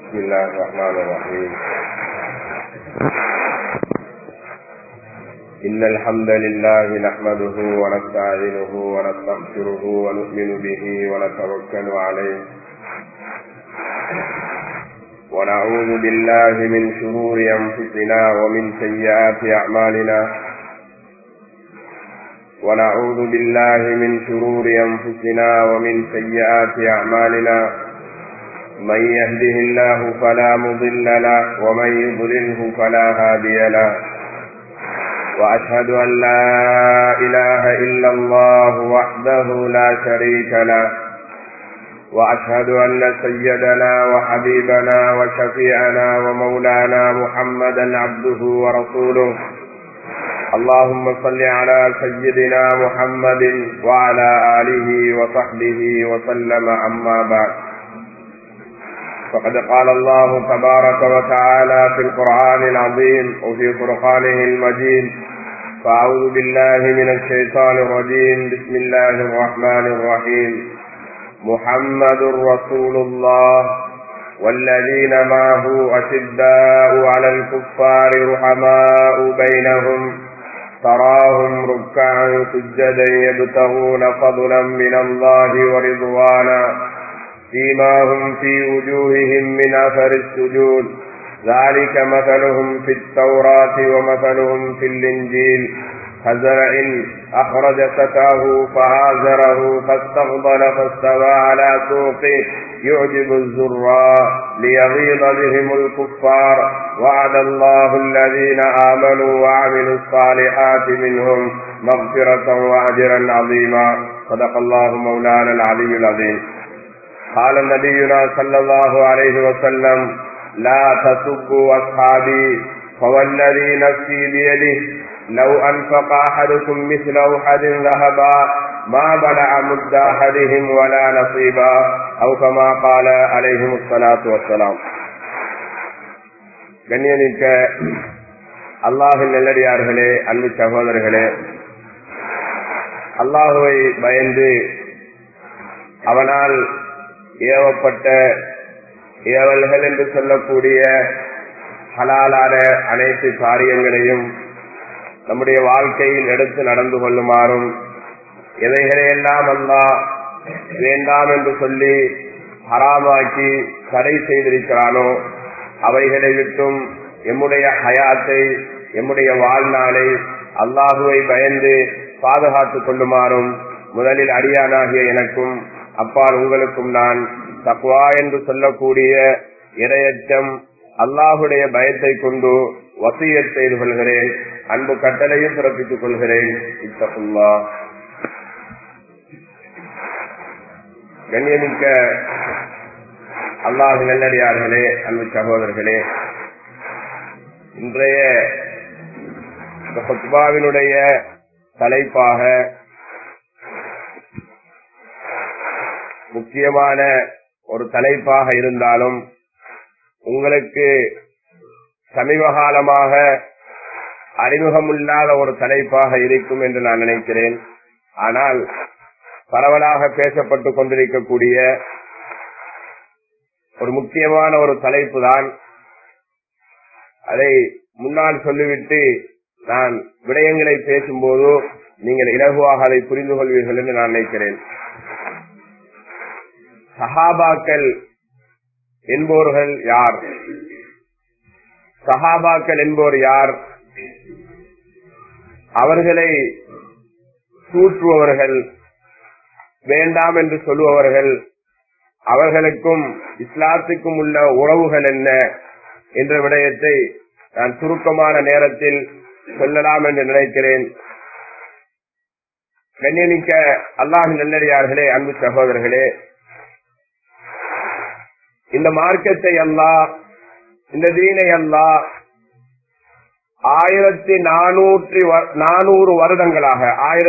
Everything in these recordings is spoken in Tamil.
بسم الله الرحمن الرحيم. إن الحمد لله نحمده ونستعينه ونستغفره ونؤمن به ونتوكل عليه ونعوذ بالله من شرور أنفسنا ومن سيئات أعمالنا ونعوذ بالله من شرور أنفسنا ومن سيئات أعمالنا من يهده الله فلا مضل له ومن يضلله فلا هادي له وأشهد أن لا إله إلا الله وحده لا شريك له وأشهد أن سيدنا وحبيبنا وشفيعنا ومولانا محمدا عبده ورسوله. اللهم صل على سيدنا محمد وعلى آله وصحبه وسلم. أما بعد، فقد قال الله تبارك وتعالى في القرآن العظيم وفي فرقانه المجيد: فأعوذ بالله من الشيطان الرجيم. بسم الله الرحمن الرحيم. محمد رسول الله والذين معه أشداء على الكفار رحماء بينهم تراهم ركعا سجدا يبتغون فضلا من الله ورضوانا سيماهم في وجوههم من أثر السجود ذلك مثلهم في التوراة ومثلهم في الإنجيل كزرع أخرج شطأه فآزره فاستغلظ فاستوى على سوقه يعجب الزراع ليغيظ بهم الكفار وعد الله الذين آمنوا وعملوا الصالحات منهم مغفرة وأجرا عظيما. صدق الله مولانا العلي العظيم. قال نبينا صلى الله عليه وسلم: لا تسبوا أصحابي فوالذي نفسي بيده لو أنفق أحدكم مثل أحد ذهبا ما بلغ مد أحدهم ولا نصيبا أو كما قال عليهم الصلاة والسلام. கண்ணியமிக்க அல்லாஹ்வின் நல்லடியார்களே, அன்பு சகோதரர்களே, அல்லாஹுவை பயந்து அவனால் ஏவப்பட்ட ஏவல்கள் என்று சொல்லக்கூடிய ஹலாலான அனைத்து காரியங்களையும் நம்முடைய வாழ்க்கையில் எடுத்து நடந்து கொள்ளுமாறும், எதைகளையெல்லாம் அல்லாஹ் வேண்டாம் என்று சொல்லி ஹராமாக்கி தடை செய்திருக்கிறானோ அவைகளை விட்டும் எம்முடைய ஹயாத்தை, எம்முடைய வாழ்நாளை அல்லாஹுவை பயந்து பாதுகாத்துக் கொள்ளுமாறும் முதலில் அடியானாகிய எனக்கும் அப்பால் உங்களுக்கும் நான் தக்வா என்று சொல்லக்கூடிய இறையச்சம், அல்லாஹுடைய பயத்தை கொண்டு வசியத் செய்து கொள்கிறேன். அன்பு கட்டளையும் பிறப்பித்துக் கொள்கிறேன். இத்தகுல்லாஹ். கண்ணியமிக்க அல்லாஹ் நல்லடியார்களே, அன்பு சகோதரர்களே, இன்றைய குத்பாவினுடைய தலைப்பாக முக்கியமான ஒரு தலைப்பாக இருந்தாலும் உங்களுக்கு சமீபகாலமாக அறிமுகமில்லாத ஒரு தலைப்பாக இருக்கும் என்று நான் நினைக்கிறேன். ஆனால் பரவலாக பேசப்பட்டுக் கொண்டிருக்கக்கூடிய ஒரு முக்கியமான ஒரு தலைப்பு தான். அதை முன்னால் சொல்லிவிட்டு நான் விடயங்களை பேசும்போது நீங்கள் இலகுவாக அதை புரிந்து கொள்வீர்கள் என்று நான் நினைக்கிறேன். சஹாபாக்கள் என்பவர்கள் யார்? சஹாபாக்கள் என்பவர் யார்? அவர்களை தூற்றுபவர்கள், வேண்டாம் என்று சொல்லுபவர்கள், அவர்களுக்கும் இஸ்லாத்துக்கும் உள்ள உறவுகள் என்ன என்ற விடயத்தை நான் சுருக்கமான நேரத்தில் சொல்லலாம் என்று நினைக்கிறேன். கண்ணியமிக்க அல்லாஹ்வின் நல்லடியார்களே, அன்பு சகோதரர்களே, இந்த மார்க்கத்தை அல்லாஹ், இந்த தீனை அல்லாஹ் 1400 வருடங்களாக,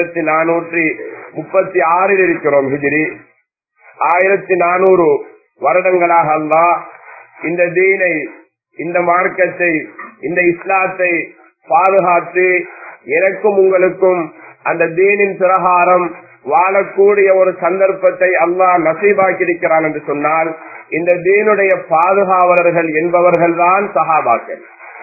1436 இருக்கிறோம் ஹிஜ்ரி, 1400 வருடங்களாக அல்லாஹ் இந்த தீனை, இந்த மார்க்கத்தை, இந்த இஸ்லாத்தை பாதுகாத்து எனக்கும் உங்களுக்கும் அந்த தீனின் பிரகாரம் வாழக்கூடிய ஒரு சந்தர்ப்பத்தை அல்லாஹ் நசீபாக்கி இருக்கிறான் என்று சொன்னால் இந்த தீனுடைய பாதுகாவலர்கள் என்பவர்கள்தான் சஹாபாக்கள்.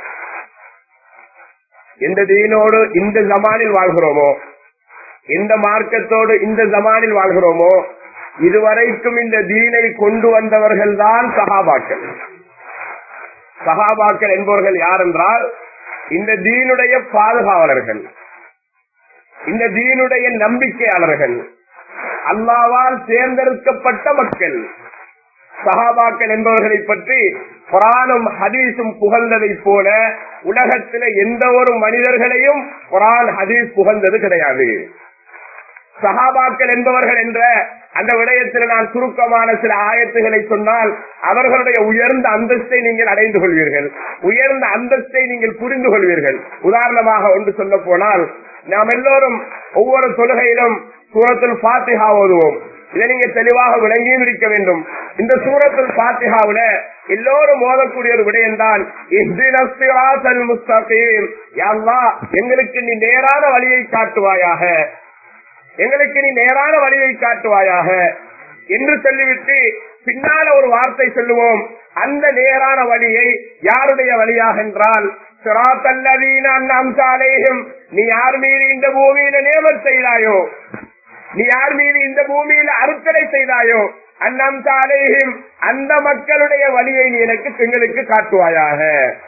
எந்த தீனோடு இந்த ஜமானில் வாழ்கிறோமோ, எந்த மார்க்கத்தோடு இந்த ஜமானில் வாழ்கிறோமோ, இதுவரைக்கும் இந்த தீனை கொண்டு வந்தவர்கள் தான் சஹாபாக்கள். சஹாபாக்கள் என்பவர்கள் யார் என்றால் இந்த தீனுடைய பாதுகாவலர்கள், இந்த தீனுடைய நம்பிக்கையாளர்கள், அல்லாஹ்வால் தேர்ந்தெடுக்கப்பட்ட மக்கள். சஹாபாக்கள் என்பவர்களை பற்றி குர்ஆனும் ஹதீஸும் புகழ்ந்ததை போல உலகத்தில் எந்த ஒரு மனிதர்களையும் குர்ஆன் ஹதீஸ் புகழ்ந்தது கிடையாது. சஹாபாக்கள் என்பவர்கள் என்ற அந்த விடயத்தில் நான் சுருக்கமான சில ஆயத்துகளை சொன்னால் அவர்களுடைய உயர்ந்த அந்தஸ்தை நீங்கள் அடைந்து கொள்வீர்கள், உயர்ந்த அந்தஸ்தை நீங்கள் புரிந்து கொள்வீர்கள். உதாரணமாக ஒன்று சொல்ல போனால், நாம் எல்லோரும் ஒவ்வொரு தொழுகையிலும் சூரத்துல் ஃபாத்திஹா ஓதுவோம். இதை நீங்க தெளிவாக விளங்கியும் இருக்க வேண்டும். இந்த சூரத்துல் ஃபாத்திஹாவுல எல்லோரும் ஓதக்கூடிய ஒரு விடயம்தான் இஹ்தினஸ் ஸிராத்தல் முஸ்தகீம். யா அல்லாஹ், எங்களுக்கு நீ நேரான வழியை காட்டுவாயாக, எங்களுக்கு நீ நேரான வழியை காட்டுவாயாக என்று சொல்லிவிட்டு பின்னால ஒரு வார்த்தை சொல்லுவோம். அந்த நேரான வழியை யாருடைய வழியாக என்றால் ஸிராத்தல்லதீன அன்அம்த அலைஹிம், நீ யார் மீது இந்த பூமியில நியமத் செய்தாயோ, நீ யார் மீது இந்த பூமியில அருட்கொடை செய்தாயோ, அன்அம்த அலைஹிம், அந்த மக்களுடைய வழியை நீ எங்களுக்கு காட்டுவாயாக.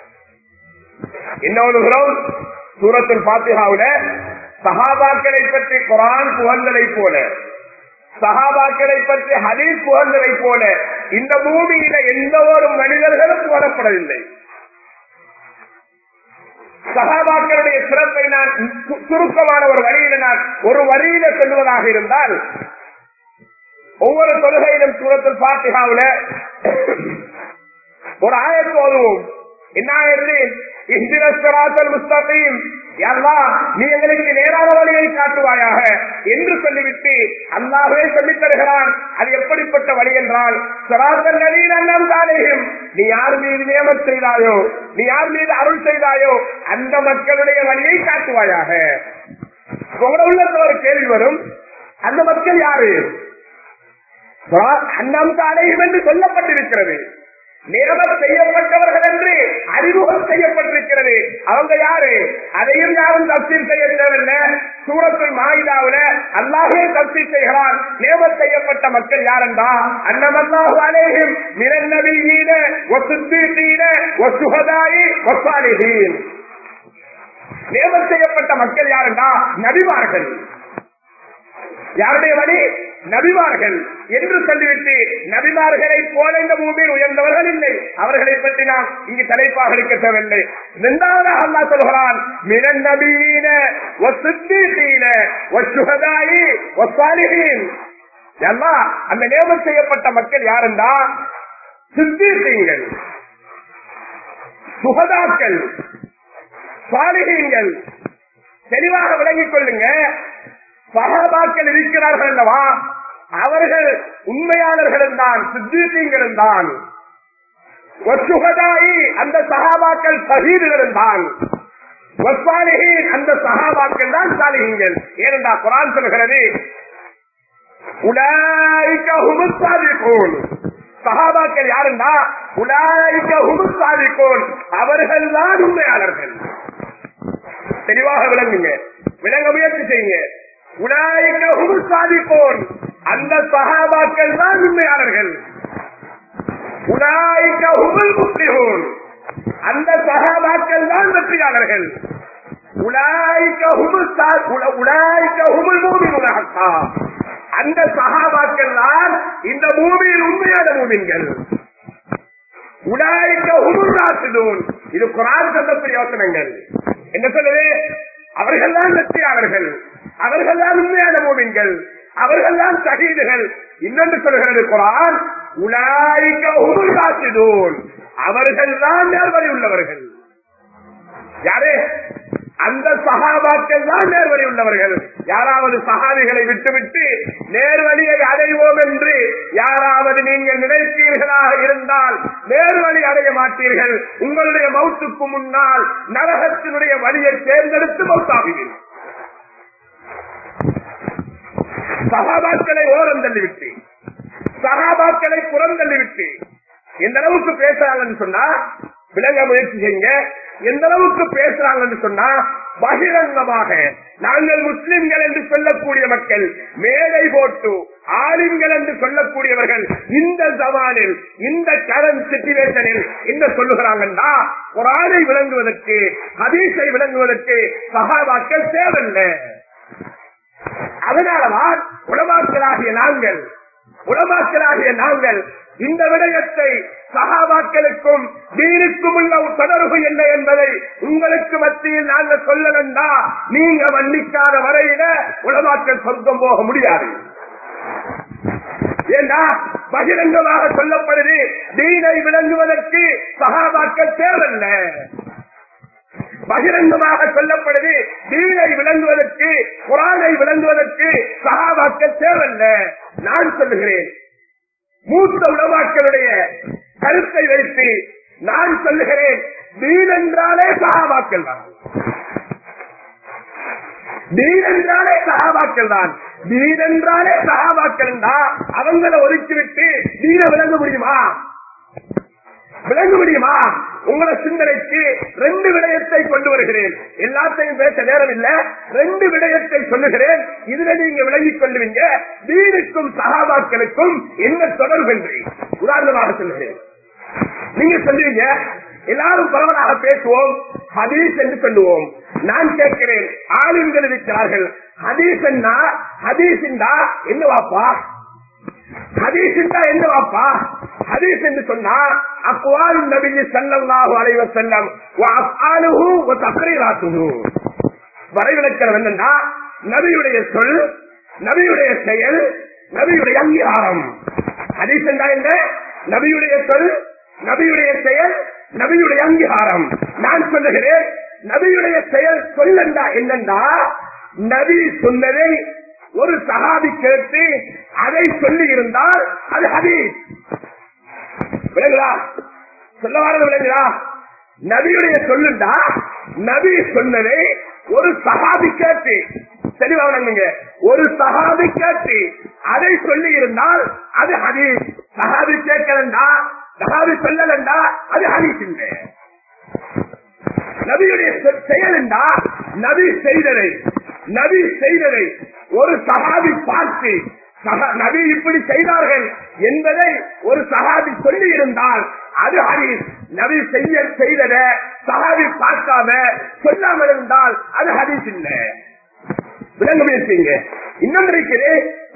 என்ன ஓதுகிறோம்? சூரத்துல் ஃபாத்திஹாவுல சஹாபாக்களை பற்றி குர்ஆன் புகழ்ந்ததை போல, சஹாபாக்களை பற்றி ஹதீஸ் புகழ்ந்ததை போல இந்த பூமியில எந்த ஒரு மனிதர்களும் புகழப்படவில்லை. சஹாபாக்களுடைய சிறப்பை நான் சுருக்கமான ஒரு வரியில சொல்லுவதாக இருந்தால், ஒவ்வொரு தொழுகையிலும் சூரத்துல் ஃபாத்திஹாவுல ஒரு ஆயத்து ஓதுவோம். என்ன ஆயத்து? இஹ்தினஸ் ஸிராத்தல் முஸ்தகீம், யா அல்லாஹ், நீ எங்களுக்கு நேரான வழியை காட்டுவாயாக என்று சொல்லிவிட்டு அல்லாஹ்வே சொல்லித் தருகிறான். அது எப்படிப்பட்ட வழி என்றால் ஸிராத்தல்லதீன அன்அம்த அலைஹிம், நீ யார் மீது நியமத் செய்தாயோ, நீ யார் மீது அருள் செய்தாயோ அந்த மக்களுடைய வழியை காட்டுவாயாக. உங்களோட உள்ளத்துல ஒரு கேள்வி வரும், அந்த மக்கள் யாரு? அன்அம்த அலைஹிம் என்று சொல்லப்பட்டிருக்கிறது, நியமத் செய்யப்பட்டவர்கள் என்று அறிமுகம் செய்யப்பட்டிருக்கிறது. அவங்க யாரு? அதையும் யாரும் தப்சீர் செய்ய தேவையில்லை. சூரத்துல் மாயிதாவுல அல்லாஹ்வே தப்சீர் செய்கிறான். நியமத் செய்யப்பட்ட மக்கள் யாரென்றா அன்னமல்லாஹு அலைஹிம் மினன் நபியீன வஸ்ஸித்தீன வஸ்ஸுஹதாஇ வஸ்ஸாலிஹீன். நியமத் செய்யப்பட்ட மக்கள் யாரென்றா நபிமார்கள். யாருடைய வழி? நபிமார்கள் என்று சொல்லிவிட்டு நபிமார்களை போல இந்த பூமியில் உயர்ந்தவர்கள் இல்லை. அவர்களை பற்றி நாம் இங்கு தலைப்பாக எடுக்க தேவையில்லை. இரண்டாவது அல்லாஹ் சொல்கிறான் மினன் நபியீன வஸ்ஸித்தீன வஸ்ஸுஹதாஇ வஸ்ஸாலிஹீன். அல்லாஹ் அந்த நியமத் செய்யப்பட்ட மக்கள் யாருன்னா சித்தீகீன்கள், சுஹதாக்கள், சாலிஹீன்கள். தெளிவாக விளங்கிக் கொள்ளுங்க. சஹாபாக்கள் இருக்கிறார்கள் அல்லவா, அவர்கள் உண்மையாளர்களும் தான், சித்தீகீன்களும் தான். அந்த சஹாபாக்கள் ஷஹீதுகளும் தான். அந்த சஹாபாக்கள் தான் சாலிஹீன்கள். ஏனென்றா குர்ஆன் சொல்கிறது உலாயிக ஹுமுஸ் ஸாதிகூன். சஹாபாக்கள் யாருன்னா உலாயிக ஹுமுஸ் ஸாதிகூன், அவர்கள் தான் உண்மையாளர்கள். தெளிவாக விளங்குங்க, விளங்க முயற்சி செய்யுங்க. உலாயிக ஹுமுஸ் ஸாதிகூன், அந்த சஹாபாக்கள் தான் உண்மையாளர்கள். உலாயிக ஹுமுல் முஃப்லிஹூன், அந்த சஹாபாக்கள் தான் வெற்றியாளர்கள். உலாயிக ஹுமுல் மூமினூன ஹக்கா, அந்த சஹாபாக்கள் தான் இந்த பூமியில் உண்மையான மூமின்கள். உலாயிக ஹுமுர் ராஷிதூன், இது குர்ஆன் சொல்லக்கூடிய வசனங்கள். என்ன சொல்லுது? அவர்கள் தான் வெற்றியாளர்கள், அவர்கள் தான் உண்மையான மூமின்கள், அவர்கள் தான் ஷஹீதுகள். இன்னொன்று சொல்கிறது குர்ஆன் உலாயிக ஹுமுர் ராஷிதூன், அவர்கள் தான் நேர்வழி உள்ளவர்கள். யாரு? அந்த சஹாபாக்கள் தான் நேர்வழி உள்ளவர்கள். யாராவது சஹாபிகளை விட்டுவிட்டு நேர்வழியை அடைவோம் என்று யாராவது நீங்கள் நினைத்தீர்களாக இருந்தால் நேர்வழி அடைய மாட்டீர்கள். உங்களுடைய மௌத்துக்கு முன்னால் நரகத்தினுடைய வழியை தேர்ந்தெடுத்து மௌத்தாகுவீர்கள். சஹாபாக்களை ஓரம் தள்ளிவிட்டு, சஹாபாக்களை புறம் தள்ளிவிட்டு எந்த அளவுக்கு பேசுறாங்கன்னு சொன்னா விளங்க முயற்சி செய்யுங்க. எந்த அளவுக்கு பேசுறாங்கன்னு சொன்னா பகிரங்கமாக நாங்கள் முஸ்லிம்கள் என்று சொல்லக்கூடிய மக்கள் மேடை போட்டு ஆலிம்கள் என்று சொல்லக்கூடியவர்கள் இந்த ஜமானில் இந்த கரண்ட் சிச்சுவேஷனில் என்ன சொல்லுகிறாங்கன்னா குர்ஆனை விளங்குவதற்கு ஹதீஸை விளங்குவதற்கு சஹாபாக்கள் தேவையில்லை. அதனாலதான் உலமாக்களாகிய நாங்கள் இந்த விடயத்தை சஹாபாக்களுக்கும் தீனுக்கும் உள்ள தொடர்பு என்ன என்பதை உங்களுக்கு மத்தியில் நாங்கள் சொல்லலண்டா நீங்க மன்னிக்காத வரையில உலமாக்கள் சொர்க்கம் போக முடியாது. ஏன்னா பகிரங்கமாக சொல்லப்படுது தீனை விளங்குவதற்கு சஹாபாக்கள் தேவையில்லை. பகிரங்கமாக சொல்லப்படுது தீனை விளங்குவதற்கு குர்ஆனை விளங்குவதற்கு சஹாபாக்கள் தேவையில்லை. நான் சொல்லுகிறேன் மூத்த உலமாக்களுடைய கருத்தை வைத்து நான் சொல்லுகிறேன் தீன் என்றாலே சஹாபாக்கள் தான். தீன் என்றாலே சஹாபாக்கள் தான். தீன் என்றாலே சஹாபாக்கள் தான். அவங்களை ஒதுக்கிவிட்டு தீன விளங்க முடியுமா? விளங்க முடியுமா? உங்களை சிந்தனைக்கு 2 விடயத்தை கொண்டு வருகிறேன். எல்லாத்தையும் பேச நேரம் இல்ல. 2 விடயத்தை சொல்லுகிறேன். இதுல நீங்க விளங்கிக் கொள்ளுவீங்க தீனுக்கும் சஹாபாக்களுக்கும் என்ன தொடர்பு என்று. உதாரணமாக சொல்லுகிறேன். நீங்க சொல்லுவீங்க எல்லாரும் பரவலாக பேசுவோம் ஹதீஸ் என்று சொல்லுவோம். நான் கேட்கிறேன் ஆலிம்கள் இருக்கிறார்கள் ஹதீஸ் என்னவாப்பா? ஹதீஸ் என்னவாப்பா? ஹதீஸ் என்று சொன்னா அக்வால் நபி ஸல்லல்லாஹு அலைஹி வஸல்லம் வ அஃஆலுஹு வ தக்ரீராத்துஹு. வரைவிலக்கணம் என்னன்னா நபியுடைய சொல், நபியுடைய செயல், நபியுடைய அங்கீகாரம். ஹதீஸ் என்றால் என்ன? நபியுடைய சொல், நபியுடைய செயல், நபியுடைய அங்கீகாரம். நான் சொல்லுகிறேன் நபியுடைய செயல் சொல்லண்டா என்னண்டா நபி சொன்னதை ஒரு சஹாபி கேட்டு அதை சொல்லி இருந்தால் அது ஹதீஸ். விளங்குதா? சொல்ல வாரது விளங்குதா? நபியுடைய சொல்லுண்டா நபி சொன்னதை ஒரு சஹாபி கேட்டு தெளிவா விளங்குங்க. ஒரு சஹாபி கேட்டு அதை சொல்லி இருந்தால் அது ஹதீஸ். சஹாபி கேட்கலண்டா சஹாபி சொல்லலண்டா அது ஹதீஸ் இல்லை. நபியுடைய செயலண்டா நபி செய்ததை ஒரு சஹாபி பார்த்து நபி இப்படி செய்தார்கள் என்பதை ஒரு சஹாபி சொல்லி இருந்தால் அது ஹதீஸ். நபி செய்ததை சஹாபி பார்க்காம சொல்லாமல் இருந்தால் அது ஹதீஸ் இல்லை. விளங்க முயற்சிங்க. இன்னும் இருக்கிறே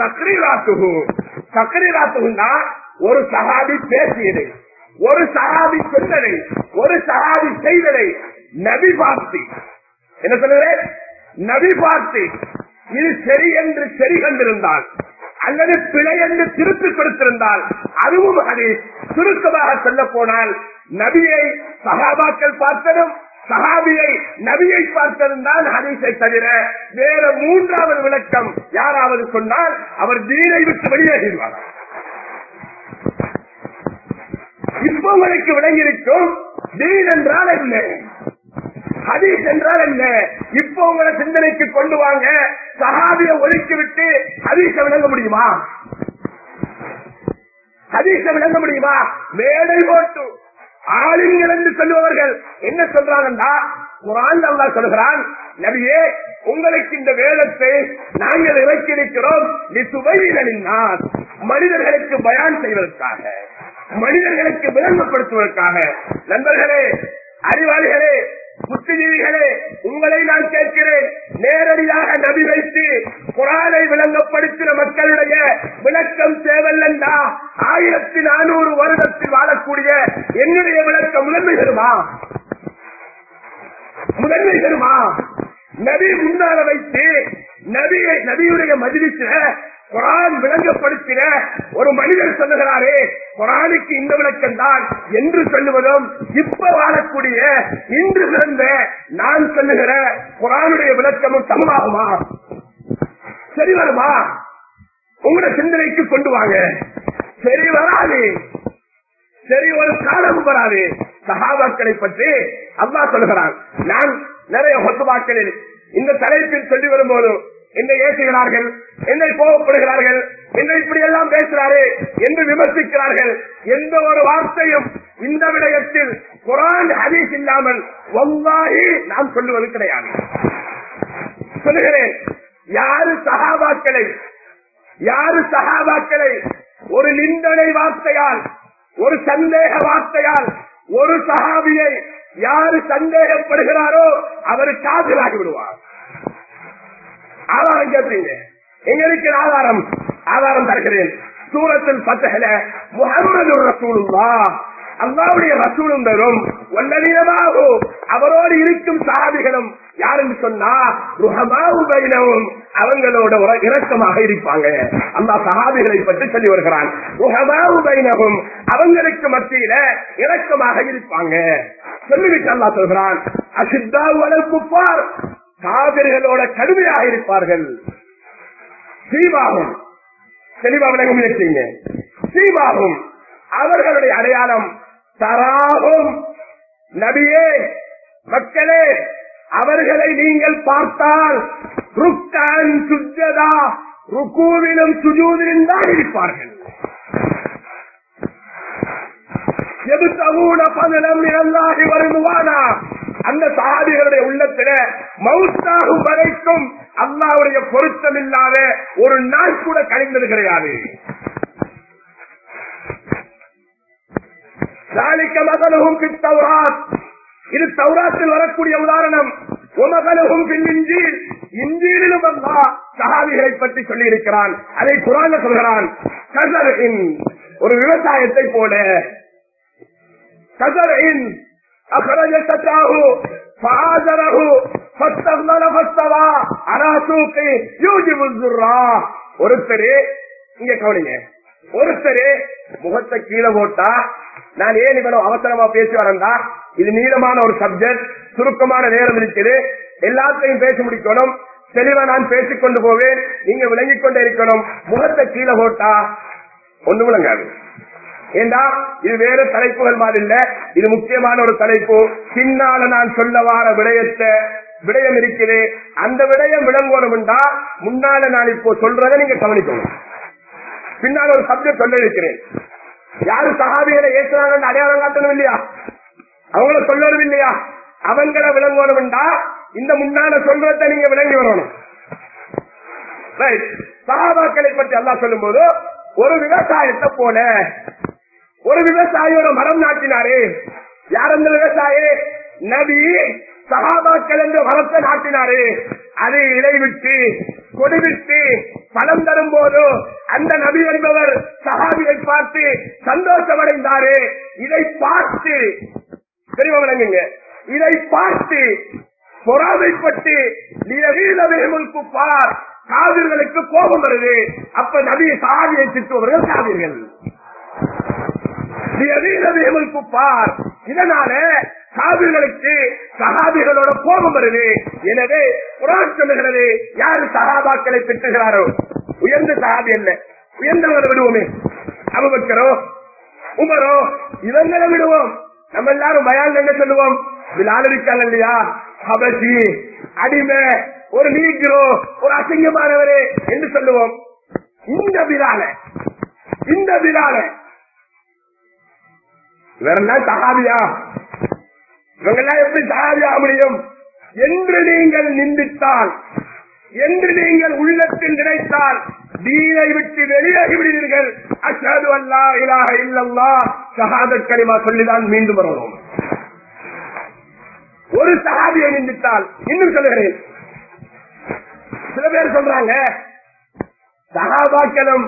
தக்ரீராத்துஹுன்னா ஒரு சஹாபி பேசியதை, ஒரு சஹாபி சொன்னதை, ஒரு சஹாபி செய்ததை நபி பார்த்து என்ன சொல்லுகிறேன்? நபி பார்த்து இது சரி என்று சரி கண்டிருந்தால் அல்லது பிழை என்று திருப்பி கொடுத்திருந்தால் அதுவும் ஹதீஸ். சுருக்கமாக சொல்ல போனால் நபியை சஹாபாக்கள் பார்த்ததும் சஹாபியை நபியை பார்த்ததும் தான் ஹதீஸை தவிர வேற 3வது விளக்கம் யாராவது சொன்னால் அவர் தீனை விட்டு வெளியேறுவார். இப்ப உங்களுக்கு விளங்கியிருக்கும் தீன் என்றால் என்ன, ஹதீஸ் என்றால் என்ன. இப்ப உங்களை சிந்தனைக்கு கொண்டு வாங்க. சஹாபியை ஒழித்து விட்டு ஹதீஸ விளங்க முடியுமா? ஹதீஸ விளங்க முடியுமா? மேடை போட்டு ஆலிம்கள் என்று சொல்லுபவர்கள் என்ன சொல்றாங்கன்னா குர்ஆன் அல்லாஹ் சொல்கிறான் நபியே உங்களுக்கு இந்த வேதத்தை நாங்கள் இறக்கியிருக்கிறோம் மனிதர்களுக்கு பயான் செய்வதற்காக, மனிதர்களுக்கு விளங்கப்படுத்துவதற்காக. நண்பர்களே, அறிவாளிகளே, புத்திஜீவிகளே, உங்களை நான் கேட்கிறேன், நேரடியாக நபி வைத்து குர்ஆனை விளங்கப்படுத்தின மக்களுடைய விளக்கம் தேவையில்லா 1400 வருடத்தில் வாழக்கூடிய என்னுடைய விளக்கம் முதன்மை தருமா? நபி முன்னால வைத்து நபியுடைய மஜ்லிஸ்ல குர்ஆன் விளங்கப்படுத்தின ஒரு மனிதர் சொல்லுகிறாரே குர்ஆனுக்கு இந்த விளக்கம் தான் என்று சொல்லுவதும் இப்ப வாழக்கூடிய இன்று பிறந்த நான் சொல்லுகிற குர்ஆனுடைய விளக்கமும் சமமாகுமா? சரி வருமா? உங்களோட சிந்தனைக்கு கொண்டு வாங்க. சரி வராது, சரி ஒரு காலம் வராது. சஹாபாக்களை பற்றி அல்லாஹ் சொல்லுகிறான். நான் நிறைய ஹுத்பாக்களில் இந்த தலைப்பில் சொல்லி வரும்போது என்னை ஏற்றுகிறார்கள், என்னை கோபப்படுகிறார்கள், என்னை இப்படி எல்லாம் பேசுகிறாரே என்று விமர்சிக்கிறார்கள். எந்த ஒரு வார்த்தையும் இந்த விடயத்தில் குர்ஆன் ஹதீஸ் இல்லாமல் வல்லாஹி நாம் சொல்லுவது கிடையாது. சொல்லுகிறேன், யாரு சஹாபாக்களை ஒரு நிந்தனை வார்த்தையால், ஒரு சந்தேக வார்த்தையால் ஒரு சஹாபியை யாரு சந்தேகப்படுகிறாரோ அவர் காதிலாகி விடுவார். ஆதாரம் கேட்பீங்க, எங்களுக்கு ஆதாரம் தருகிறேன். சூரத்துல் ஃபத்ஹ்ல முஹம்மது ரசூலுல்லாஹ், அல்லாஹ்வுடைய ரசூலும் தரும், வல்லதீனமாஹு அவரோடு இருக்கும் சஹாபிகளும் யாருன்னு சொன்னா ருஹமாஉ பைனஹும் அவங்களோட இரக்கமாக இருப்பாங்க. அல்லாஹ் சஹாபிகளை பற்றி சொல்லி வருகிறான். ருஹமாஉ பைனஹும் அவங்களுக்கு மத்தியில இரக்கமாக இருப்பாங்க சொல்லிவிட்டு அல்லாஹ் சொல்கிறான், அஷித்தாஉ அலல் குஃபார் காபிர்களோட கடுமையாக இருப்பார்கள். சீமாகும், தெளிவா விளங்க முயற்சிங்க. சீமாகும் அவர்களுடைய அடையாளம் தராகும். நபியே, மக்களே, அவர்களை நீங்கள் பார்த்தால் ருக்கான் சுஜ்ஜதா ருக்கூவிலும் சுஜூதிலும் தான் இருப்பார்கள். எதுத்தூன பதலம் இறந்தாகி வருவானா அந்த சஹாபிகளுடைய உள்ளத்தில மௌத்தாகும் வரைக்கும் அல்லாஹ்வுடைய பொருத்தம் இல்லாத ஒரு நாள் கூட கழிந்தது கிடையாது. இது தௌராத்தில் வரக்கூடிய உதாரணம். இன்ஜீலிலும் அல்லாஹ் சஹாபிகளை பற்றி சொல்லி இருக்கிறான். அதை குர்ஆன்ல சொல்கிறான். ஒரு விவசாயத்தை போல أخرج شطاه فآزره فاستغلل فاستوى على سوقه يوجب الزراع. ஒருத்தரே இங்க கவனிங்க, ஒருத்தரே முகத்தை கீழே போட்டா, நான் ஏன் இவ்வளவு அவசரமா பேசி வரந்தா, இது நீளமான ஒரு சப்ஜெக்ட், சுருக்கமான நேரம் இருக்குது, எல்லாத்தையும் பேசி முடிக்கணும், தெளிவா நான் பேசிக் கொண்டு போவேன், நீங்க விளங்கிக் கொண்டே இருக்கணும். முகத்தை கீழே போட்டா ஒண்ணு விளங்காது. ஏண்டா இது வேற தலைப்புகள் மாதிரி இல்ல, இது முக்கியமான ஒரு தலைப்பு. பின்னால நான் சொல்ல வார விடயம் இருக்குது, அந்த விடயம் விளங்கணும்டா முன்னால நான் இப்போ சொல்றதை நீங்க கவனிக்கணும். பின்னால ஒரு சப்ஜெக்ட் சொல்ல இருக்கிறேன். யாரு சஹாபிகளை ஏற்றாங்கன்னு அடையாளம் காட்டணும் இல்லையா, அவங்கள சொல்லணும் இல்லையா, அவங்கள விளங்கணும்டா இந்த முன்னால சொல்றதை நீங்க விளங்கி வரணும். சஹாபாக்களை பற்றி அல்லாஹ் சொல்லும் போது ஒரு விவசாயத்தை போல, ஒரு விவசாயியோட மரம் நாட்டினாரே. யார் அந்த விவசாயி? நபி. சஹாபாக்கள் என்ற மரத்தை நாட்டினாரே. அது இலை விட்டு கொடிவிட்டு பலம் தரும் போது அந்த நபி என்பவர் சஹாபியை பார்த்து சந்தோஷமடைந்தாரே. இதை பார்த்து தெரியுமா விளங்குங்க, இதை பார்த்து பொறாமைப்பட்டு காவிர்களுக்கு கோபம் வருது. அப்ப நபி சஹாபியை திட்டுவர்கள் காவிர்கள். இதனால காவிர்களுக்கு சஹாபிகளோட கோபம் வருது. எனவே குர்ஆன் சொல்லுகிறது, யாரு சஹாபாக்களை திட்டுகிறாரோ, உயர்ந்த சஹாபி அல்ல, உயர்ந்தவரை விடுவோமே, அபூபக்கரோ உமரோ இவங்களை விடுவோம். நம்ம எல்லாரும் பயான் என்ன சொல்லுவோம், பிலால் இருக்காங்க இல்லையா, ஹபஷி அடிமை, ஒரு நீக்கிறோ, ஒரு அசிங்கமானவரே என்று சொல்லுவோம். இந்த பிலால இவரெல்லாம் சஹாபியா, இவங்கெல்லாம் எப்படி சஹாபியா முடியும் என்று நீங்கள் நிந்தித்தால், என்று நீங்கள் உள்ளத்தில் நினைத்தால் தீனை விட்டு வெளியாகி விடுவீர்கள். அஷ்ஹது அல்லா இலாஹ இல்லல்லாஹ் ஷஹாதத் கலிமா சொல்லிதான் மீண்டும் வரணும். ஒரு சஹாபியை நிந்தித்தால், இன்னும் சொல்லுகிறேன், சில பேர் சொல்றாங்க சஹாபாக்களும்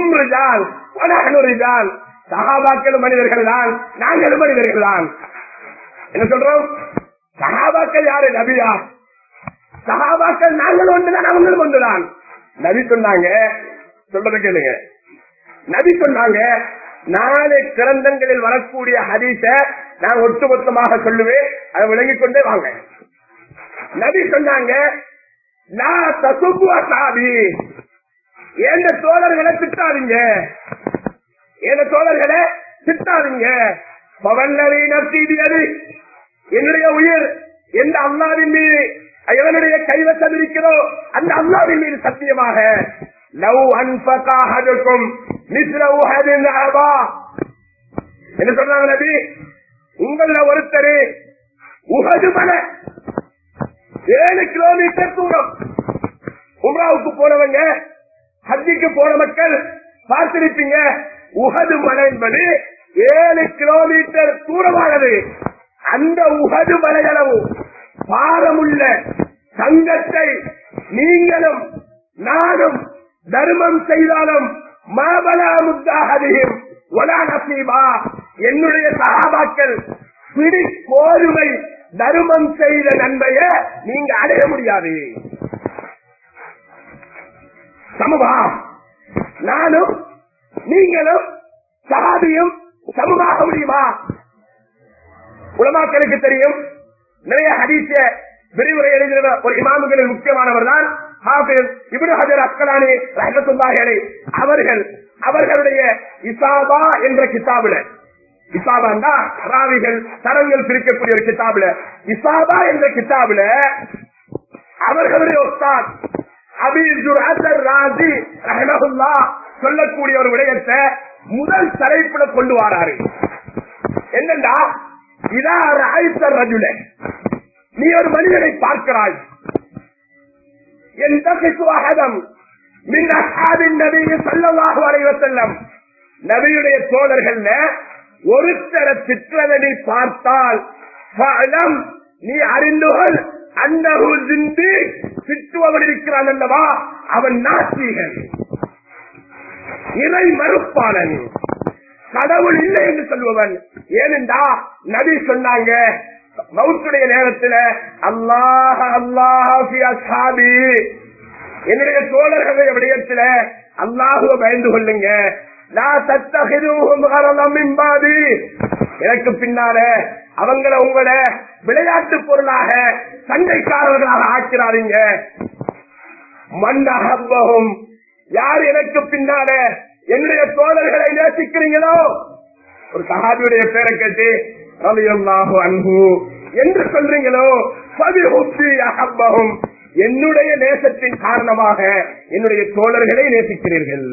சஹாபாக்களும் மனிதர்கள் தான், நாங்களும் மனிதர்கள் தான். என்ன சொல்றோம்? சஹாபாக்கள் யாரு? நபியா? சஹாபாக்கள் நாங்களும் ஒன்றுதான், அவங்களும் ஒன்றுதான். நபி சொன்னாங்க, சொல்றத கேளுங்க, நபி சொன்னாங்க, 4 கிரந்தங்களில் வரக்கூடிய ஹதீஸ நான் ஒட்டுமொத்தமாக சொல்லுவேன், அதை விளங்கிக் கொண்டே வாங்க. நபி சொன்னாங்க, நான் தசுபு அசாபி, எந்த தோழர்களை திட்டாதீங்க, எந்த தோழர்களை திட்டாதீங்க. பவல்லவி நப்சீதியது, என்னுடைய உயிர் எந்த அல்லாஹ்வின் மீது எவனுடைய கைவசம் இருக்கிறோ அந்த அல்லாஹ்வின் மீது உதாரணமாக லவ் அன்ஃபக அஹதுக்கும் மிஸ்ல உஹதின் அபா என்ன சொன்னாங்க நபி? உங்கள ஒருத்தர் உஹது மலை 7 கிலோமீட்டர் தூரம் உம்ராவுக்கு போனவங்க, ஹஜ்ஜிக்கு போன மக்கள் பார்த்திருப்பீங்க. உஹது மலை என்பது 7 கிலோமீட்டர் தூரமானது. அந்த உஹது மலையளவு பாரமுள்ள தங்கத்தை நீங்களும் நானும் தர்மம் செய்தாலும் மாபலா முத்தாஹதிஹிம் வலா நஸீபா, என்னுடைய சஹாபாக்கள் பிடி கோதுமை தர்மம் செய்த நன்மையை நீங்க அடைய முடியாது. சமமா நானும் நீங்களும் சஹாபியும் சமமாக முடியுமா? உலமாக்களுக்கு தெரியும். நிறைய ஹதீஸ விரிவுரை எழுதின ஒரு இமாம்களில் முக்கியமானவர் தான் ஹாஃபிஸ் இப்னு ஹஜர் அஸ்கலானி ரஹ்மத்துல்லாஹி அலைஹி. அவர்களுடைய இசாபா என்ற கிதாபுல, இசாபா ராவிகள் தரங்கள் பிரிக்கக்கூடிய ஒரு கிதாபுல, இசாபா என்ற கிதாபுல அவர்களுடைய உஸ்தாத் அபீ ஜுர்அத் ராஸி ரஹ்மத்துல்லாஹ் சொல்லக்கூடிய ஒரு விடயத்தை முதல் தலைப்புல கொண்டு வராரு. என்னண்டா, இதா ரஅய்த ரஜுல, நீ ஒரு மனிதனை பார்க்கிறாய், யன்தகிசு அஹதம் மின் அஸ்ஹாபின் நபி ஸல்லல்லாஹு அலைஹி வஸல்லம், நபியுடைய தோழர்கள்ல ஒருத்தரை திட்டுவதை பார்த்தால் ஃபஅலம், நீ அறிந்துகொள், அன்னஹு ஸிந்தீக், திட்டுவவன் இருக்கிறான் அல்லவா அவன் நாஸ்திகன், இறை மறுப்பாளன், கடவுள் இல்லை என்று சொல்லுவன். ஏனென்றா நபி சொன்னாங்க மவுத்துடைய நேரத்தில் அல்லாஹ் அல்லாஹ் ஃபி அஸ்ஹாபி, என்னுடைய தோழர்களுடைய விடயத்தில் அல்லாஹ்வை பயந்து கொள்ளுங்க. லா தத்தஹிதுஹும் கரலம் மின் பாதி, எனக்கு பின்னால அவங்கள உங்கள விளையாட்டு பொருளாக சண்டைக்காரர்களாக ஆக்கிறாதீங்க. மன்னஹப்பஹும், யார் எனக்கு பின்னால என்னுடைய தோழர்களை நேசிக்கிறீங்களோ, ஒரு சஹாபியுடைய பேரை கேட்டு ரலியல்லாஹு அன்ஹு என்று சொல்றீங்களோ, ஃபபிஹுப்பி அஹப்பஹும், என்னுடைய நேசத்தின் காரணமாக என்னுடைய தோழர்களை நேசிக்கிறீர்கள்.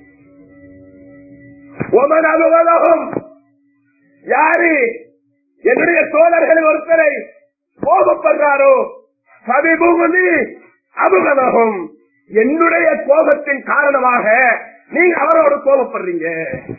ஒமன் அபகதஹும், யாரு என்னுடைய தோழர்கள் ஒருத்தரை கோபப்படுறாரோ, ஃபபிபுகுதி அபகதஹும், என்னுடைய கோபத்தின் காரணமாக நீங்க அவரோடு கோபப்படுறீங்க.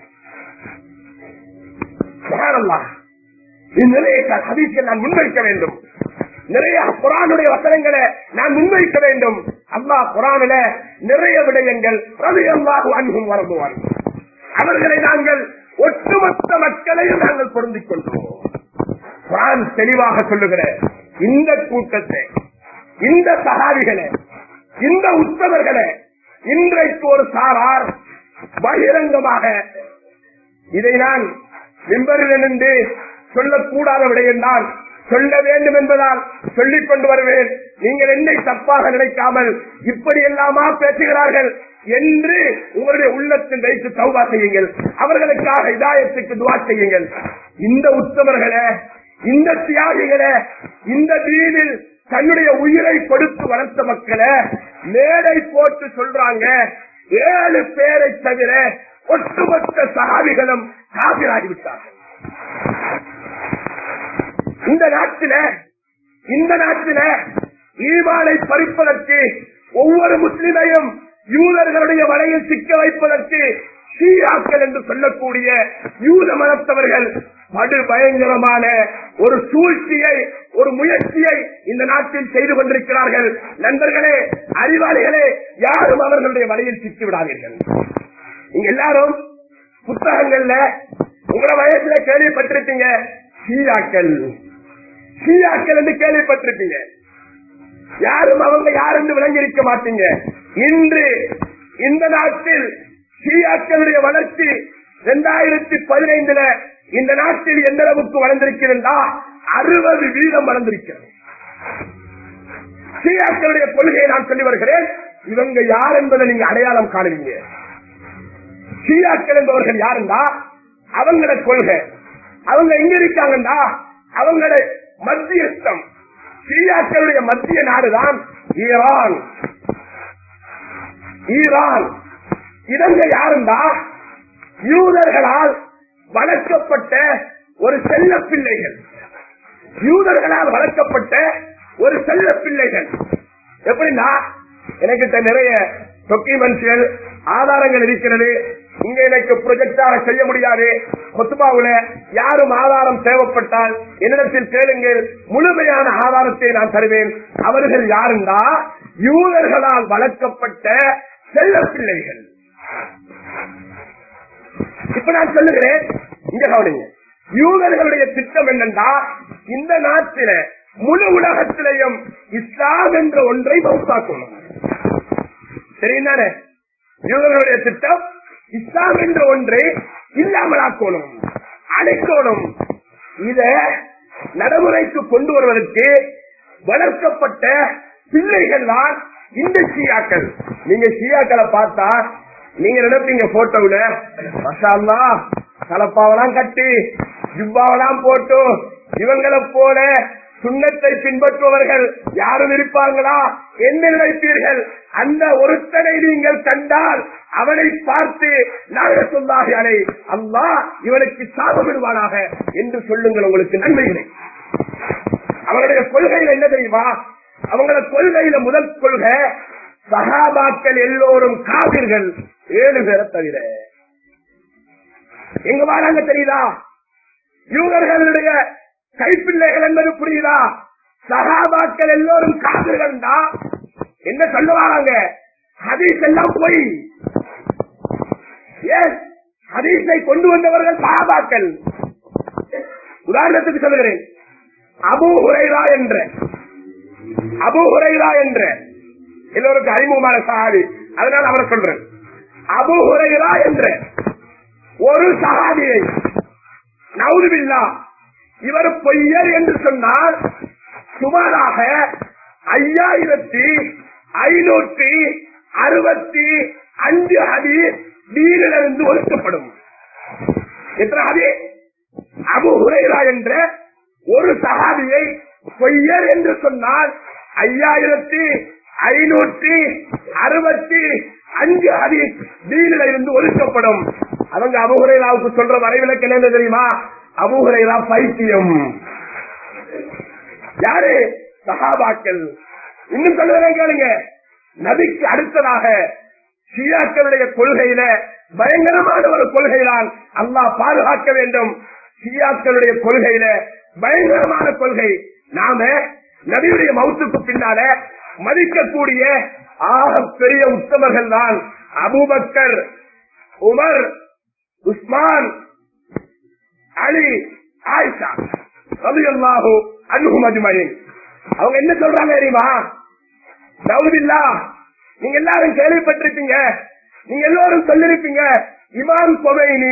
நிறைய ஹதீஸ்களை நான் முன்வைக்க வேண்டும், நிறைய குர்ஆனுடைய வசனங்களை நான் முன்வைக்க வேண்டும். அல்லாஹ் குர்ஆனில நிறைய விடயங்கள் ரலியல்லாஹு அன்ஹும் வரதுவான், அவர்களை நாங்கள் ஒட்டுமொத்த மக்களையும் நாங்கள் பொருந்திக் கொண்டோம். குர்ஆன் தெளிவாக சொல்லுகிற இந்த கூட்டத்தை, இந்த சஹாபிகளை, இந்த உத்தவர்களை இன்றைக்கு ஒரு சாரார் பகிரங்கமாக, இதை நான் மிம்பரில் நின்று சொல்லக்கூடாத விடயம் தான், சொல்ல வேண்டும் என்பதால் சொல்லிக் கொண்டு வருவேன். நீங்கள் என்னை தப்பாக நினைக்காமல் இப்படி எல்லாமா பேசுகிறார்கள் என்று உங்களுடைய உள்ளத்தில் வைத்து தௌபா செய்யுங்கள். அவர்களுக்காக ஹிதாயத்துக்கு துஆ செய்யுங்கள். இந்த உத்தமர்களை, இந்த தியாகிகளை, இந்த தீனில் தன்னுடைய உயிரை கொடுத்து வளர்த்த மக்களை மேடை போட்டு சொல்றாங்க 7 பேரை தவிர ஒட்டுமொத்த சஹாபிகளும் காபிராகிவிட்டார்கள். இந்த நாட்டில ஈமானை பறிப்பதற்கு, ஒவ்வொரு முஸ்லிமையும் யூதர்களுடைய வலையில் சிக்க வைப்பதற்கு ஷியாக்கள் என்று சொல்லக்கூடிய யூத மதத்தவர்கள் படு பயங்கரமான ஒரு சூழ்ச்சியை, ஒரு முயற்சியை இந்த நாட்டில் செய்து கொண்டிருக்கிறார்கள். நண்பர்களே, அறிவாளிகளே, யாரும் அவர்களுடைய வலையில் சிக்கி விடாதீர்கள். நீங்க எல்லாரும் புத்தகங்கள்ல உங்களோட வயசுல கேள்விப்பட்டிருப்பீங்க, ஷியாக்கள் என்று கேள்விப்பட்டிருப்பீங்க. யாரும் அவங்க யாரென்று விளங்கி இருக்க மாட்டீங்க. இன்று இந்த நாட்டில் ஷியாக்களுடைய வளர்ச்சி 2015 இந்த நாட்டில் எந்த அளவுக்கு வளர்ந்திருக்கிறதா, 60% வளர்ந்திருக்கிறது. ஷியாக்களுடைய கொள்கையை நான் சொல்லி வருகிறேன். இவங்க யார் என்பதை நீங்க அடையாளம் காணுவீங்க. ஷியாக்கள் என்பவர்கள் யாருந்தா, அவங்கள கொள்கை, அவங்க எங்க இருக்காங்கண்டா, அவங்கள மத்தியஸ்தம். ஷியாக்களுடைய மத்திய நாடுதான் ஈரான். ஈரான் இவங்க யாருந்தா யூதர்களால் வளர்க்கப்பட்ட ஒரு செல்ல பிள்ளைகள். யூதர்களால் வளர்க்கப்பட்ட ஒரு செல்ல பிள்ளைகள். எப்படின்னா எனக்கிட்ட நிறைய டாக்குமெண்ட்ஸ்கள் ஆதாரங்கள் இருக்கிறது. இங்க எனக்கு ப்ரொஜெக்டாக செய்ய முடியாது. கொத்துபாவுல யாரும் ஆதாரம் தேவைப்பட்டால் என்னிடத்தில் கேளுங்கள், முழுமையான ஆதாரத்தை நான் தருவேன். அவர்கள் யாருந்தா யூதர்களால் வளர்க்கப்பட்ட செல்ல பிள்ளைகள். இப்ப நான் சொல்லுகிறேன், இங்க கவனிங்க. யூதர்களுடைய திட்டம் என்னன்னா, இந்த நாட்டில முழு உலகத்திலையும் இஸ்லாம் என்ற ஒன்றை மௌத்தாக்கணும். சரிதானே? யூதர்களுடைய திட்டம் இஸ்லாம் என்ற ஒன்றை இல்லாமலாக்கணும், அழைக்கணும். இத நடைமுறைக்கு கொண்டு வருவதற்கு வளர்க்கப்பட்ட பிள்ளைகள் தான் இந்த ஷியாக்கள். நீங்க ஷியாக்களை பார்த்தா நீங்க நினைப்பீங்க போட்டோல மாஷா அல்லாஹ் தலப்பாவெல்லாம் கட்டி ஜிப்பாவெல்லாம் போட்டு இவங்களை போல சுன்னத்தை பின்பற்றுபவர்கள் யாரும் இருப்பாங்களா என்ன நினைப்பீர்கள்? அந்த ஒருத்தனை நீங்கள் கண்டால் அவனை பார்த்து நாயகத்துல்லாஹி அலைஹி அல்லாஹ் இவனுக்கு சாபமிடுவானாக என்று சொல்லுங்கள், உங்களுக்கு நன்மைகளை. அவருடைய கொள்கையில என்ன தெரியுமா? அவங்கள கொள்கையில முதல் கொள்கை, சஹாபாக்கள் எல்லோரும் காபிர்கள் 7 பேரை தவிர. எங்க வராங்க தெரியுதா? யூதர்களுடைய கைப்பிள்ளைகள் என்பது புரியுதா? சஹாபாக்கள் எல்லோரும் காபிர்கள் தான் என்ன சொல்லுவாங்க? ஹதீஸ் எல்லாம் போய் ஹதீஸை கொண்டு வந்தவர்கள் சஹாபாக்கள். உதாரணத்துக்கு சொல்லுகிறேன், அபூ ஹுரைரா என்ற எல்லோருக்கும் அறிமுகமான சஹாபி, அதனால அவரை சொல்றேன். அபூ ஹுரைரா என்ற ஒரு சஹாபியை நவுதுபில்லாஹ் இவர் பொய்யர் என்று சொன்னால் சுமாராக 5565 ஹதீஸ் தீனிலிருந்து ஒதுக்கப்படும். எத்தனை ஹதீஸ்? அபூ ஹுரைரா என்ற ஒரு சஹாபியை பொய்யர் என்று சொன்னால் 5565 ஹதீஸ் தீனிலிருந்து ஒதுக்கப்படும். அவங்க அபூ ஹுரைராவுக்கு சொல்ற வரைவிலக்கு என்ன தெரியுமா? அபூ ஹுரைரா பைத்தியம். யாரு? சஹாபாக்கள். இன்னும் சொல்லுறேன் கேளுங்க. நபிக்கு அடுத்ததாக ஷியாக்களுடைய கொள்கையில பயங்கரமான ஒரு கொள்கைதான் அல்லாஹ் பாதுகாக்க வேண்டும். ஷியாக்களுடைய கொள்கையில பயங்கரமான கொள்கை. நாம நபியுடைய மௌத்துக்கு பின்னால மதிக்கக்கூடிய ஆக பெரிய உத்தமர்கள் தான் அபூபக்கர், உமர், உஸ்மான், அலி, ஆயிஷா ரலியல்லாஹு அன்ஹும் அஜ்மஈன். அவங்க என்ன சொல்றாங்க தெரியுமா? நவுதுபில்லாஹ், நீங்க எல்லாரும் கேள்விப்பட்டிருப்பீங்க, நீங்க எல்லாரும் சொல்லிருப்பீங்க, இமாம் கொமைனி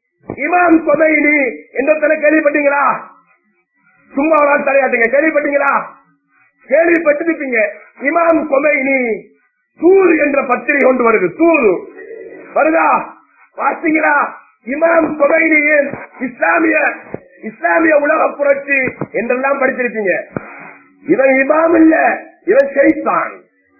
என்ற கேள்விப்பட்டீங்களா? சும்மா தலையாட்டுங்க, கேள்விப்பட்டீங்களா? கேள்விப்பட்டிருப்பீங்க. இமாம் கொமைனி தூர் என்ற பத்திரிகை கொண்டு வருது. தூர் வருதா? பார்த்தீங்களா? இமாம் கொமைனியின் இஸ்லாமிய உலக புரட்சி என்றெல்லாம் படிச்சிருப்பீங்க. இவன் இமாம் இல்ல, இவன் ஷைத்தான்.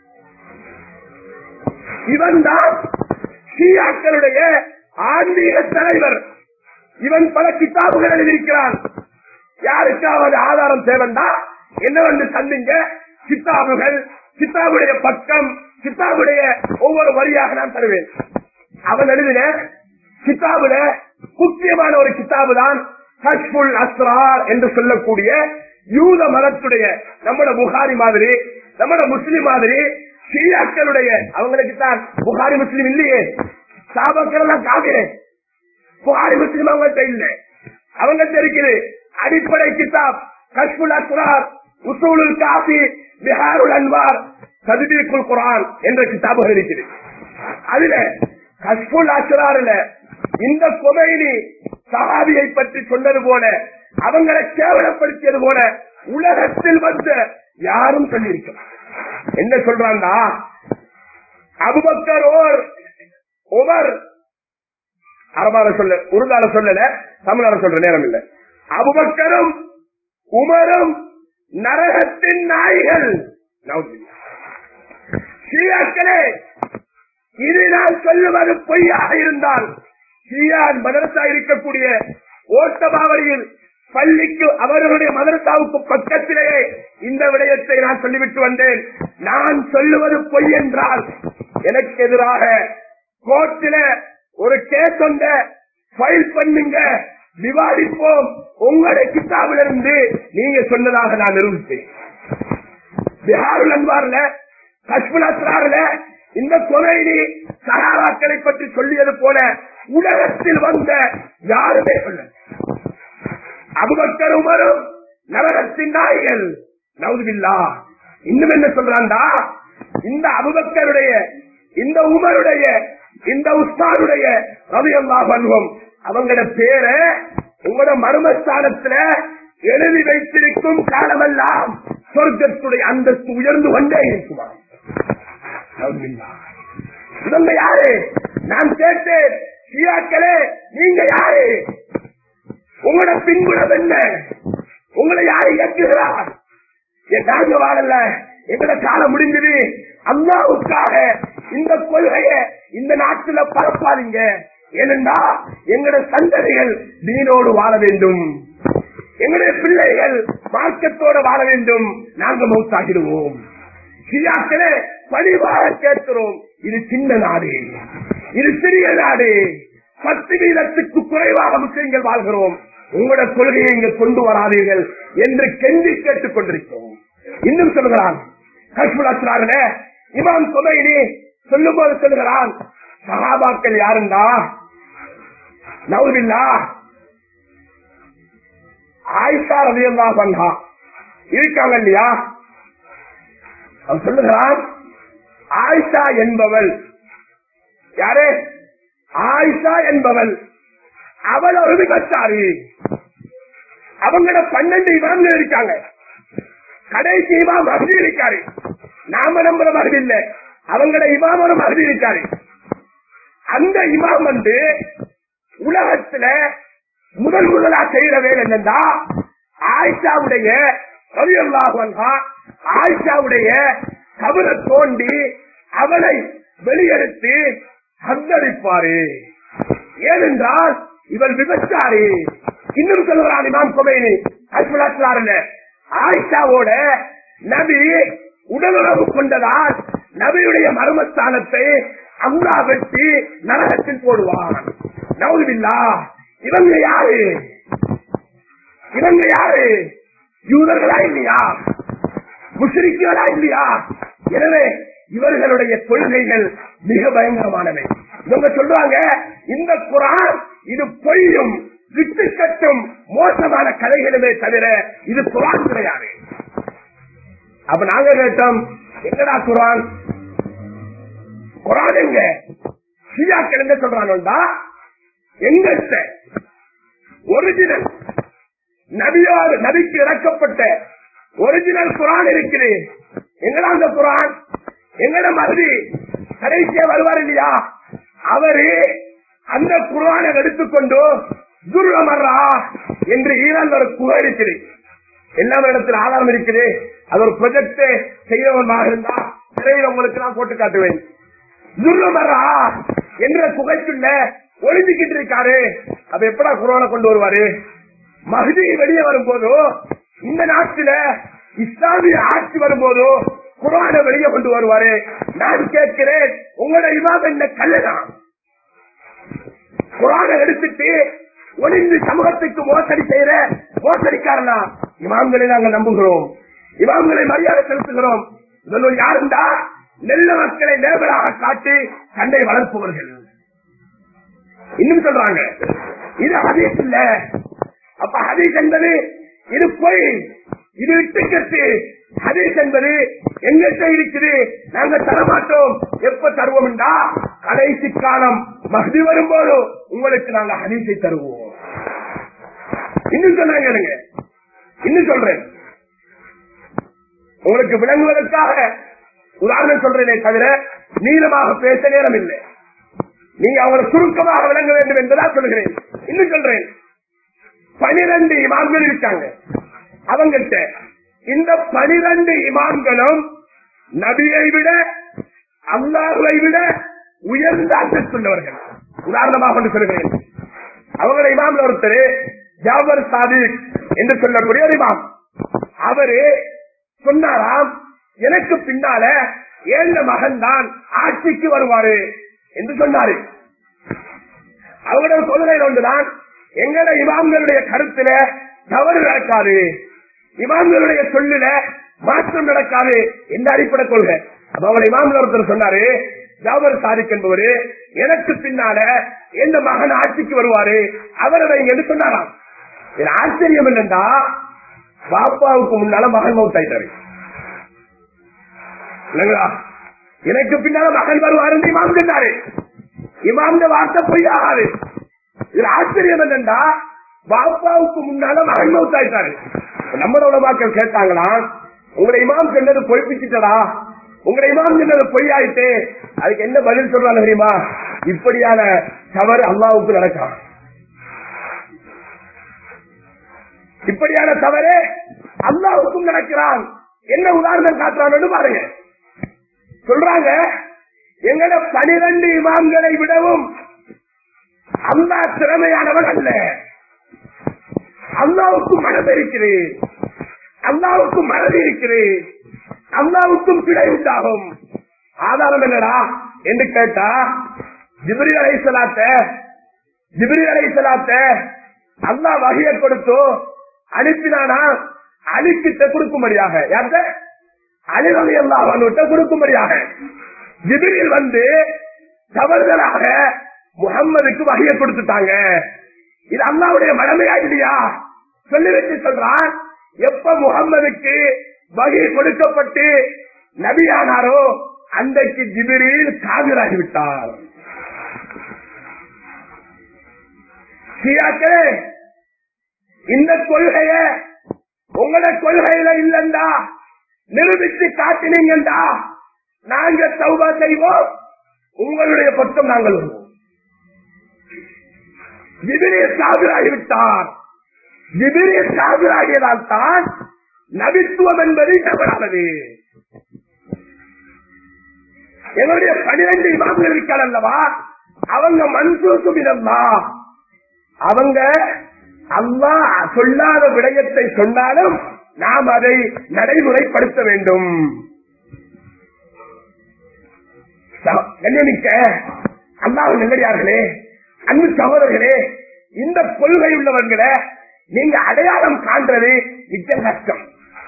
இவன் தான் ஷியாக்களுடைய ஆன்மீக தலைவர். இவன் பல கிதாபுகள் எழுதியிருக்கிறான். யாருக்காவது ஆதாரம் தேவைண்டா என்னவென்று சந்திங்க. கிதாபுகள், கிதாபுடைய பக்கம், கிதாபுடைய ஒவ்வொரு வரியாக நான் தருவேன். அவன் எழுதின கிதாபுல முக்கியமான ஒரு கிதாபு தான் கஷ்ஃபுல் அஸ்ரார் என்று சொல்லக்கூடிய யூத மதத்துடைய, நம்மட புகாரி மாதிரி, நம்மட முஸ்லிம் மாதிரி ஷியாக்களுடைய, அவங்களுக்கு தான் புகாரி முஸ்லிம் இல்லையே, சாபாக்கள் எல்லாம் காக்கிறேன், புகாரி முஸ்லிம் அவங்கள்ட்ட இல்லை, அவங்கள்ட்ட இருக்குது அடிப்படை கிதாப் கஷ்ஃபுல் அஸ்ரார், உசூலுல் காஃபி, பிஹாருல் அன்வார், தத்பீக்குல் குர்ஆன் என்ற கிதாபுகள் இருக்குது. அதுல கஷ்ஃபுல் அஸ்ரார்ல இந்த கொமைனி சஹாபியை பற்றி சொன்னது போல, அவங்களை கேவலப்படுத்தியது போல உலகத்தில் வந்த யாரும் சொல்லியிருக்கிறார். என்ன சொல்றாங்க? அபூபக்கர் உமர், அரபால சொல்ல, உருதால சொல்லல, தமிழால சொல்ற நேரம் இல்ல. அபூபக்கரும் உமரும் நரகத்தின் நாய்கள். ஷியாக்களே, இது நான் சொல்லுவது பொய்யாக இருந்தால் மதரசா இருக்கக்கூடிய ஓட்டமாவளியில் பள்ளிக்கு அவர்களுடைய மதரசாவுக்கு பக்கத்திலேயே இந்த விடயத்தை நான் சொல்லிவிட்டு வந்தேன். நான் சொல்லுவது பொய் என்றால் எனக்கு எதிராக கோர்ட்டில ஒரு கேஸ் ஒன்ற ஃபைல் பண்ணுங்க, விவாதிப்போம். உங்களுடைய கிதாபிலிருந்து நீங்க சொன்னதாக நான் நிரூபித்தேன். பிஹாருல் அன்வார்ல கஷ்மீர் அஸ்ரார்ல இந்த கொலைனி சஹாபாக்களை பற்றி சொல்லியது போல உலகத்தில் வந்த யாருமே சொல்ல. அபூபக்கர் உமரும் நரகத்தின் நாய்கள். நவுதுபில்லா. இன்னும் என்ன சொல்றாண்டா, இந்த அபூபக்கருடைய, இந்த உமருடைய, இந்த உஸ்தானுடைய ரலியல்லாஹு அன்ஹும் அவங்களோட பேரை உங்களோட மர்மஸ்தானத்துல எழுதி வைத்திருக்கும் காலமெல்லாம் சொர்க்கத்துடைய அந்தஸ்து உயர்ந்து கொண்டே இருக்குமா? இவங்க யாரு? நான் கேட்டேன், ஷியாக்களே நீங்க யாரு? உங்களோட பின்புலம் என்ன? உங்களை யாரு இயக்குகிறார்? நாங்க வாழல, எங்களோட காலம் முடிஞ்சது. அல்லாஹ்வுக்காக இந்த கொள்கையை இந்த நாட்டுல பரப்பாதீங்க. ஏனென்றா எங்களோட சந்ததிகள் தீனோடு வாழ வேண்டும், எங்களுடைய பிள்ளைகள் மார்க்கத்தோடு வாழ வேண்டும். நாங்க மௌத்தாகிடுவோம். ஷியாக்களே பணிவாக கேட்கிறோம். இது சின்ன நாடு, இது சிறிய நாடு, 10% குறைவாக முஸ்லிம்கள் வாழ்கிறோம். உங்களோட கொள்கையை இங்க கொண்டு வராதீர்கள் என்று கெஞ்சி கேட்டுக் கொண்டிருக்கிறோம். இன்னும் சொல்கிறான் கஷ்மீர் அஸ்ரார்ல இமாம் கொமைனி சொல்லும் போது சொல்லுகிறான், சஹாபாக்கள் யாருண்டா? நவுதுபில்லா. ஆயிஷா ரலியல்லாஹு அன்ஹா இருக்காங்க இல்லையா? அவன் சொல்லுகிறான், ஆயிஷா என்பவள் யாரு? ஆயிஷா என்பவள் அவள் ஒரு விபச்சாரி. அவங்களோட 12 இமாம்கள் இருக்காங்க. கடைசி இமாம் மஹ்தி இருக்காரு. நாம நம்புற மஹ்தி இல்ல, அவங்களோட இமாம் ஒரு மஹ்தி இருக்காரு. அந்த இமாம் வந்து உலகத்துல முதலா செய்யற வேலை என்னன்னா, ஆயிஷாவுடைய ரலியல்லாஹு அன்ஹா ஆயிஷாவுடைய கபரை தோண்டி அவளை வெளியெடுத்து ஹத்தரிப்பாரு. ஏனென்றால் இவள் விபச்சாரி. இன்னும் சொல்கிறான் இமாம் கொமைனி அஸ்மலாஸ்லாரில், ஆயிஷாவோட நபி உடலுறவு கொண்டதால் நபியுடைய மர்மஸ்தானத்தை அல்லாஹ் வெட்டி நரகத்தில் போடுவான். நவுதுபில்லா. இவங்க யாரு? இவங்க யாரு? யூதர்களா இல்லையா? முஸ்லிம்களா இல்லையா? எனவே இவர்களுடைய கொள்கைகள் மிக பயங்கரமானவை. இவங்க சொல்றாங்க, இந்த குர்ஆன் இது பொய்யும் விட்டுக்கட்டும் மோசமான கதைகளுமே தவிர இது குர்ஆன் கிடையாது. அப்ப நாங்க கேட்டோம், எங்கடா குர்ஆன்? குர்ஆன் எங்க? ஷியாக்கள் என்ன சொல்றாங்கடா, எங்கட்ட ஒரிஜினல் நபியோடு நபிக்கு இறக்கப்பட்ட ஒரிஜினல் குர்ஆன் இருக்குது. எங்கடா அந்த குர்ஆன்? எங்கட மஹ்தி கடைசியா வருவார் இல்லையா, அவரு அந்த குர்ஆனை எடுத்துக்கொண்டு துர்ரமர்ரா என்று ஈரான் ஒரு குகை இருக்குது. எல்லா இடத்துல ஆதாரம் இருக்குது. அது ஒரு ப்ரொஜெக்ட் செய்யறவனாக இருந்தா திரையில உங்களுக்கு நான் போட்டு காட்டுவேன். துர்ரமர்ரா என்ற குகைக்குள்ள ஒளிஞ்சுக்கிட்டு இருக்காரு. அப்ப எப்படா குர்ஆனை கொண்டு வருவாரு? மஹ்தி வெளியே வரும்போதோ, இந்த நாட்டில இஸ்லாமிய ஆட்சி வரும்போதோ குர்ஆனை வெளியே கொண்டு வருவாரு. நான் கேட்கிறேன், உங்களோட இமாம் என்ன கல்லதான்? குர்ஆனை எடுத்துட்டு ஒளிந்து சமூகத்துக்கு மோசடி செய்யற மோசடிக்காரனா? இமாம்களை நாங்கள் நம்புகிறோம், இமாம்களை மரியாதை செலுத்துகிறோம். இதனுள் யாருந்தா நெல்ல மக்களை லேபராக காட்டி சண்டை வளர்ப்பவர்கள். இன்னும் சொல்றாங்க, இது ஹதீஸ் இல்ல. அப்ப ஹதீஸ் என்பது இது பொய், இது இட்டுக்கட்டு. ஹதீஸ் என்பது எங்கிட்ட இருக்குது, நாங்க தரமாட்டோம். எப்ப தருவோம் என்றா, கடைசி காலம் மஹ்தி வரும்போது உங்களுக்கு நாங்க ஹதீஸை தருவோம். இன்னும் சொன்னாங்க, இன்னும் சொல்றேன் உங்களுக்கு விளங்குவதற்காக உதாரணம் சொல்றேனே தவிர நீளமாக பேச நேரம் இல்லை. நீங்க அவங்களை சுருக்கமாக விளங்க வேண்டும் என்பதா சொல்கிறேன். இன்னும் சொல்றேன், 12 இமாம்கள் இருக்காங்க. அவங்கிட்ட இந்த 12 இமாம்களும் நபியை விட, அல்லாஹ்வை விட உயர்ந்த அந்தஸ்துள்ளவர்கள். உதாரணமாக கொண்டு சொல்கிறேன், அவங்கள இமாம்ல ஒருத்தர் ஜாபர் சாதிக் என்று சொல்லக்கூடிய ஒரு இமாம். அவரு சொன்னாராம், எனக்கு பின்னால ஏழ மகன் தான் ஆட்சிக்கு வருவாரு என்று சொன்னாரு. அவங்களோட கொள்கையில் ஒன்றுதான், எங்களோட இமாம்களுடைய கருத்துல தவறு நடக்காது, இமாம்களுடைய சொல்லில மாற்றம் நடக்காது என்ற அடிப்படை கொள்கை. அப்ப அவங்கள இமாம்ல ஒருத்தர் சொன்னாரு, ஜாபர் சாதிக் என்பவரு எனக்கு பின்னால எந்த மகன் ஆட்சிக்கு வருவாரு, அவரை என்று சொன்னாராம். இது ஆச்சரியம் என்னண்டா, பாப்பாவுக்கு முன்னால மகன் மௌத்தாயிட்டாரு. எனக்கு பின்னால மகன் வருவாரு இமாம் சொன்னாரு. இமாம் வார்த்தை பொய்யாகாது. இது ஆச்சரியம் என்னண்டா, பாப்பாவுக்கு முன்னால மகன் மௌத்தாயிட்டாரு. நம்மளோட உலமாக்கள் கேட்டாங்களா, உங்களை இமாம் சொன்னது பொய்ப்பிச்சுட்டடா, உங்களை இமாம் சொன்னது பொய்யாயிட்டு, அதுக்கு என்ன பதில் சொல்றாங்க தெரியுமா? இப்படியான தவறு அல்லாஹ்வுக்கு நடக்கும். இப்படியான தவறு அல்லாஹ்வுக்கும் நடக்கிறான். என்ன உதாரணம் காட்டுறான்னு பாருங்க. சொல்றாங்க, எங்கட 12 இமாம்களை விடவும் அல்லாஹ் திறமையானவன் அல்ல. அல்லாஹ்வுக்கும் மனது இருக்கிறது, அல்லாஹ்வுக்கும் மனது இருக்கிறது, அல்லாஹ்வுக்கும் பிழை உண்டாகும். ஆதாரம் என்னடா என்று கேட்டா, ஜிப்ரீல் அலைஹிஸ்ஸலாத்த அல்லாஹ் வஹியை கொடுத்து அனுப்பினானா, அலிக்கிட்ட கொடுக்கும்படியாக, யார்கிட்ட? அலி ரலியல்லாஹு அன்ஹு கொடுக்கும்படியாக. ஜிப்ரீல் வந்து தவறுதலாக முஹம்மதுக்கு வஹியை கொடுத்துட்டாங்க. இது அல்லாஹ்வுடைய மடமையா இல்லையா? சொல்லி வச்சு சொல்றான், எப்ப முஹம்மதுக்கு வஹி கொடுக்கப்பட்டு நபியானாரோ அன்றைக்கு ஜிப்ரீல் காபிராகிவிட்டார். இந்த கொள்கைய உங்களோட கொள்கையில இல்லண்டா நிரூபித்து காட்டினீங்கண்டா நாங்க தௌபா செய்வோம், உங்களுடைய பக்கம் நாங்கள் வருவோம். ஜிப்ரீல் காபிராகிவிட்டார். ஜிப்ரீல் காபிராகியதால் தான் நபித்துவம் என்பது தவறானது. எங்களுடைய 12 இமாம்கள் இருக்கார் அல்லவா, அவங்க மன்சூசுமினல்லா, அவங்க அல்லாஹ் சொல்லாத விடயத்தை சொன்னாலும் நாம் அதை நடைமுறைப்படுத்த வேண்டும். கண்ணியமிக்க அல்லாஹ் நல்லடியார்களே, அன்பு சகோதரர்களே, இந்த கொள்கை உள்ளவர்களை நீங்க அடையாளம் காண்றது மிச்சம் கஷ்டம்,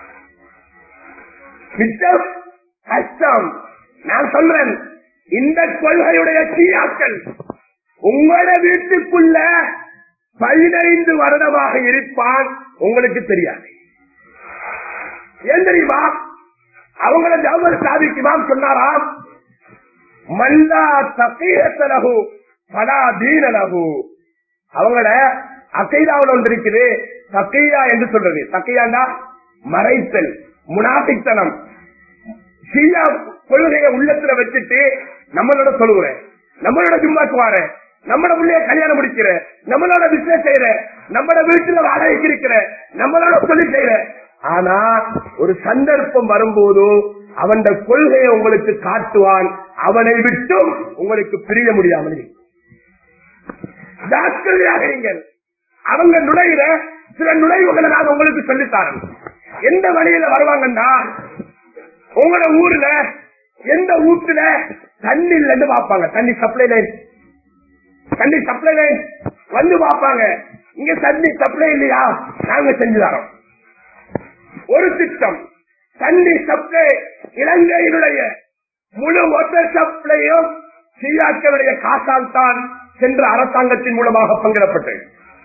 மிச்சம் கஷ்டம். நான் சொல்றேன், இந்த கொள்கையுடைய ஷியாக்கள் உங்களோட வீட்டுக்குள்ள 15 வருடமாக இருப்பான், உங்களுக்கு தெரியாது. ஏன் தெரியுமா? அவங்கள ஜாபர் சாதிக் இமாம் சொன்னாராம், மல்லா தகீயத்தலஹு ஃபலா தீனலஹு. அவங்கள அகைதாவுல ஒன்று இருக்குது, தகியா என்று சொல்றது. தகியாண்டா மறைத்தல், முனாபித்தனம். ஷியா கொள்கையை உள்ளத்துல வச்சுட்டு நம்மளோட சொல்லுறேன், நம்மளோட ஜும்மாக்கு வார, நம்மளோட பிள்ளைய கல்யாணம் முடிக்கிற, நம்மளோட பிசினஸ் செய்யற, நம்மளோட வீட்டுல வாடகைக்கு இருக்கிற, நம்மளோட தொழில் செய்யற. ஆனா ஒரு சந்தர்ப்பம் வரும்போது அவன் கொள்கையை உங்களுக்கு காட்டுவான், அவனை விட்டும் உங்களுக்கு பிரிய முடியாமல் ஜாக்கிரதையாக. அவங்க நுழைகிற சில நுழைவுகளை நான் உங்களுக்கு சொல்லித்தாரன். எந்த வழியில வருவாங்கன்னா, உங்களோட ஊர்ல எந்த வீட்டுல தண்ணி இல்லைன்னு பாப்பாங்க, தண்ணி சப்ளை லைன் வந்து பாப்பாங்க. இங்க தண்ணி சப்ளை இல்லையா, நாங்க செஞ்சு தரோம். ஒரு திட்டம், தண்ணி சப்ளை இலங்கையினுடைய முழு மொத்த சப்ளையும் ஷியாக்களுடைய காசால் தான் சென்ற அரசாங்கத்தின் மூலமாக பங்கிடப்பட்டது.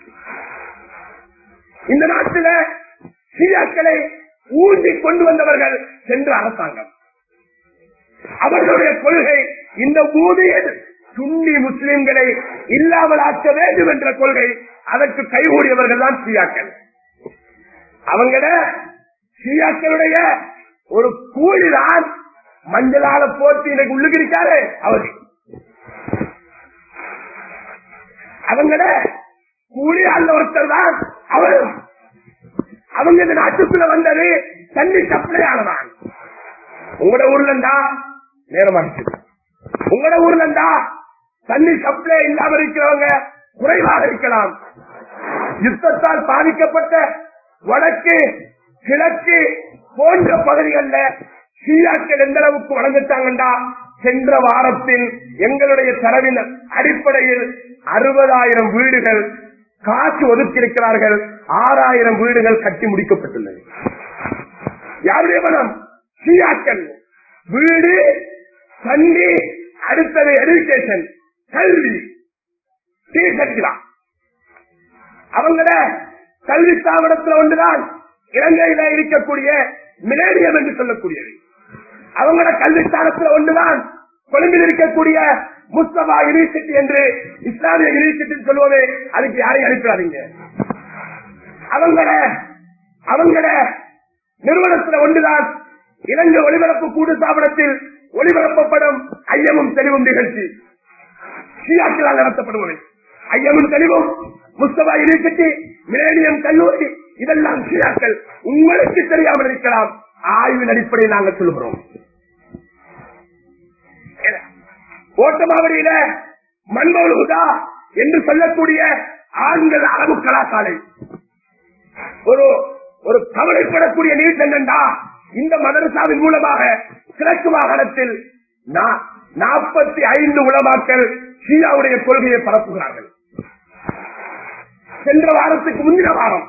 இந்த நாட்டில் ஷியாக்களை ஊந்தி கொண்டு வந்தவர்கள் சென்ற அரசாங்கம். அவர்களுடைய கொள்கை இந்த ஊதியில் சுன்னி முஸ்லிம்களை இல்லாமல் ஆக்க வேண்டும் என்ற கொள்கை. அதற்கு கைகூடியவர்கள் தான் ஷியாக்கள். அவங்கள ஷியாக்களுடைய ஒரு கூலிதான் மஞ்சளால போட்டு எனக்கு உள்ளுக்கு இருக்காரு அவரு. அவங்கள கூலியால் ஒருத்தர் தான் அவரும். அவங்க இந்த நாட்டுக்குள்ள வந்தது தண்ணி சப்ளை ஆனதான். உங்களோட ஊர்லண்டா நேரமாச்சு, உங்களோட ஊர்ல இருந்தா தண்ணி சப்ளை இல்லாம இருக்கிறவங்க குறைவாக இருக்கலாம். யுத்தத்தால் பாதிக்கப்பட்ட வடக்கு கிழக்கு போன்ற பகுதிகளில் ஷியாக்கள் எந்த அளவுக்கு வழங்கிட்டாங்கண்டா, சென்ற வாரத்தில் எங்களுடைய தரவின் அடிப்படையில் 60,000 வீடுகள் காசு ஒதுக்கியிருக்கிறார்கள். 6,000 வீடுகள் கட்டி முடிக்கப்பட்டுள்ளது. யாருடைய பணம்? ஷியாக்கள். வீடு, தண்ணி, அடுத்தது எஜுகேஷன், கல்வி, கட்டலாம். அவங்கள கல்வி ஸ்தாபனத்தில் ஒன்றுதான் இலங்கையில இருக்கக்கூடிய மிலேனியம் என்று சொல்லக்கூடியது. அவங்களோட கல்வி ஸ்தானத்தில் ஒன்றுதான் கொழும்பில் இருக்கக்கூடிய முஸ்தபா யூனிவர்சிட்டி என்று இஸ்லாமிய யூனிவர்சிட்டி சொல்லுவது. அதுக்கு யாரையும் அனுப்பிடாதீங்க. அவங்கள நிறுவனத்தில் ஒன்றுதான் இலங்கை ஒளிபரப்பு கூட்டு ஸ்தாபனத்தில் ஒளிபரப்பப்படும் ஐயமும் தெளிவும் நிகழ்ச்சி ஷியாக்களால் நடத்தப்படுவது. ஐயமும் தெளிவும், முஸ்தபா யூனிவர்சிட்டி, மிலேனியம் கல்லூரி, இதெல்லாம் ஷியாக்கள். உங்களுக்கு தெரியாமல் இருக்கலாம். ஆய்வின் அடிப்படையில் நாங்கள் சொல்லுகிறோம். ஓட்டமாவடியில மன்மௌலுதா என்று சொல்லக்கூடிய ஆண்கள் அரபு கலாசாலை ஒரு கவலைப்படக்கூடிய நீர் என்னண்டா, இந்த மதரசாவின் மூலமாக கிழக்கு மாகாணத்தில் 45 உலமாக்கள் ஷியாவுடைய கொள்கையை பரப்புகிறார்கள். சென்ற வாரத்துக்கு முந்தின வாரம்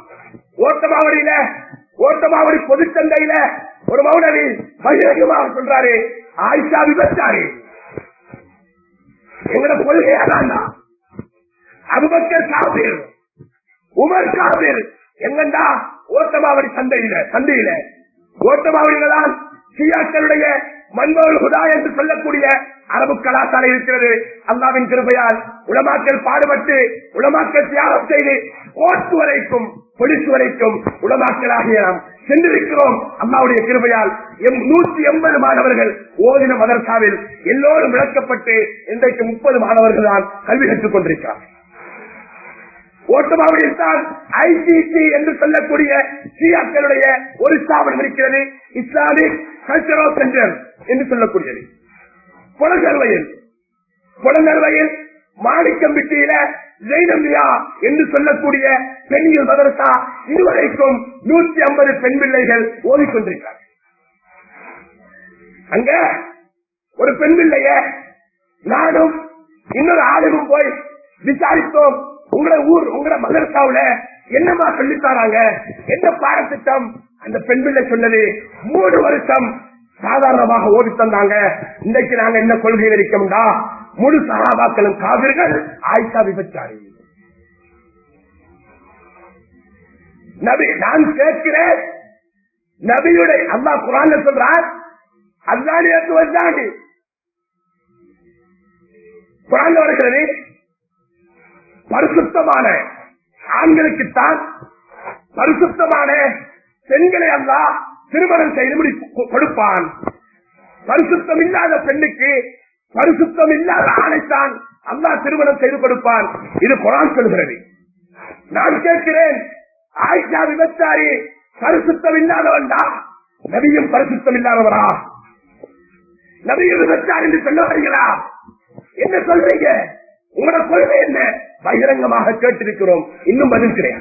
ஓட்டமாவடி பொதுச்சந்தையில ஒரு மௌனவி பகிரங்கமாக சொல்றாரு, ஆயிஷா விபச்சாரி. எங்களோட கொள்கையாதான் அபூபக்கர் காபிர், உமர் காபிர். எங்கண்டா ஓட்டமாவடி சந்தையில ஓட்டமாவடியில தான் ஷியாக்களுடைய மன்மௌல் ஹுதா என்று சொல்லக்கூடிய அரபு கலாசாலை இருக்கிறது. அல்லாவின் கிருபையால் உலமாக்கள் பாடுபட்டு, உலமாக்கள் தியாகம் செய்து, கோர்ட் வரைக்கும் பொலிஸ் வரைக்கும் உலமாக்களாகிய நாம் சென்றிருக்கிறோம். அல்லாவுடைய கிருபையால் 180 மாணவர்கள் ஓதின மதரசாவில் எல்லோரும் விளக்கப்பட்டு இன்றைக்கு 30 மாணவர்கள் தான் கல்வி கற்றுக் கொண்டிருக்கிறார். ஓட்டமாவடியில் தான் ஐசிசி என்று சொல்லக்கூடிய ஷியாக்களுடைய ஒரு ஸ்தாபனம் இருக்கிறது, இஸ்லாமிக் கல்ச்சரல் சென்டர் என்று சொல்லக்கூடியது. புலங்கர்வையில் மாணிக்கம்பிட்டியில ஜெய்னமியா என்று சொல்லக்கூடிய பெண்கள் மதரசா, இதுவரைக்கும் 150 பெண் பிள்ளைகள் ஓதிக்கொண்டிருக்கிறார்கள். அங்க ஒரு பெண் பிள்ளைய நானும் இன்னொரு ஆளுக்கும் போய் விசாரித்தோம். உங்களோட மதரசாவுல என்னமா சொல்லித்தாராங்க, என்ன பாடத்திட்டம்? அந்த பெண் பிள்ளை சொன்னது 3 வருஷம் சாதாரணமாக ஓடி தந்தாங்க. இன்றைக்கு நாங்க என்ன கொள்கையில் இருக்கோம்டா, முழு சஹாபாக்களும் காவிர்கள், ஆயிஷா விபச்சாரி. நபி, நான் கேட்கிறேன், நபியுடைய அல்லாஹ் குர்ஆன்ல சொல்றார், அல்லாஹ்விற்கு வந்தாடி குர்ஆன்ல வருகிறது, பரிசுத்தமான ஆண்களுக்குத்தான் பரிசுத்தமான பெண்களை அல்லாஹ் திருமணம் செய்து கொடுப்பான். பரிசுத்தம் இல்லாத பெண்ணுக்கு பரிசுத்தம் இல்லாத ஆணைத்தான் அல்லாஹ் திருமணம் செய்து கொடுப்பான். இது குர்ஆன் சொல்கிறது. நான் கேட்கிறேன், ஆயிஷா விபச்சாரி பரிசுத்தம் இல்லாதவன்டா, நபியும் பரிசுத்தம் இல்லாதவரா? நபியும் விபச்சாரி என்று சொல்ல வருகிறா? என்ன சொல்றீங்க? உங்களோட கொள்கை என்ன? பகிரங்கமாக கேட்டிருக்கிறோம். இன்னும் பதில் கிடையாது.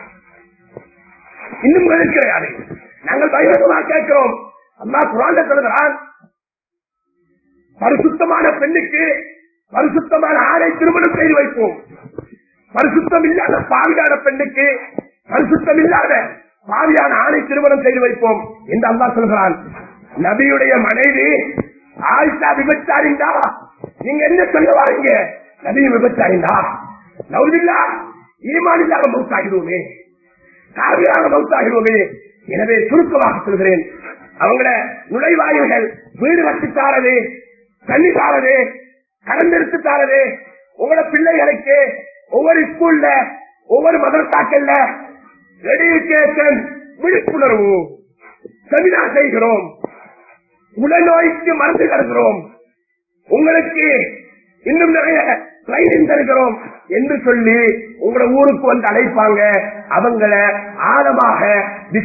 நாங்கள் பகிரங்கமாக கேட்கிறோம். அல்லாஹ் குர்ஆன்ல சொல்கிறான், பரிசுத்தமான பெண்ணுக்கு பரிசுத்தமான ஆணை திருமணம் செய்து வைப்போம். பரிசுத்தம் இல்லாத பாவியான பெண்ணுக்கு பரிசுத்தம் இல்லாத பாவியான ஆணை திருமணம் செய்து வைப்போம் என்று அல்லாஹ் சொல்கிறான். நபியுடைய மனைவி ஆயிஷா விபச்சாரிந்தா, நீங்க என்ன சொல்ல வாரீங்க? நபியும் விபச்சாரிந்தா? நவுதுல்லா, ஈமான் இல்லாத மௌத்தாகிடுவோமே, காவியாக மௌத்தாகிடுவோமே. எனவே சுருக்கமாக சொல்கிறேன், அவங்கள நுழைவாயில்கள் வீடு கட்டித்தாரது, தண்ணி தாரது, கடந்தெடுத்து தாரது. உங்களோட பிள்ளைகளுக்கு ஒவ்வொரு ஸ்கூல்ல ஒவ்வொரு மதரசாக்கள்ல எடுகேஷன் விழிப்புணர்வு செமினார் செய்கிறோம், உடல்நோய்க்கு மருந்து தருகிறோம், உங்களுக்கு இன்னும் நிறைய ட்ரைனிங் தருகிறோம் என்று சொல்லி உங்களோட ஊருக்கு வந்து அழைப்பாங்க. அவங்கள ஆழமாக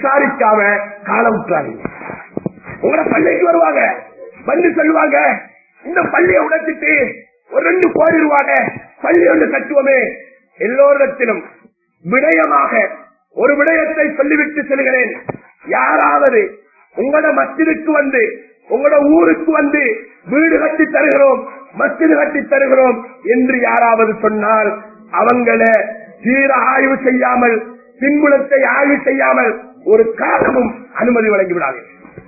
விசாரிக்காம கால விட்டுறாங்க. உங்களோட பள்ளிக்கு வருவாங்க, வந்து சொல்லுவாங்க, இந்த பள்ளியை உடைச்சிட்டு ஒரு 2 கோடி ரூபாய் பள்ளி ஒன்று கட்டுவோமே. எல்லோரிடத்திலும் விடயமாக ஒரு விடயத்தை சொல்லிவிட்டு செல்கிறேன். யாராவது உங்களோட மஸ்ஜிதுக்கு வந்து, உங்களோட ஊருக்கு வந்து வீடு கட்டி தருகிறோம், மஸ்ஜிது கட்டி தருகிறோம் என்று யாராவது சொன்னால் அவங்கள தீர ஆய்வு செய்யாமல், பின்புலத்தை ஆய்வு செய்யாமல் ஒரு காரணமும் அனுமதி வழங்கி விடாது.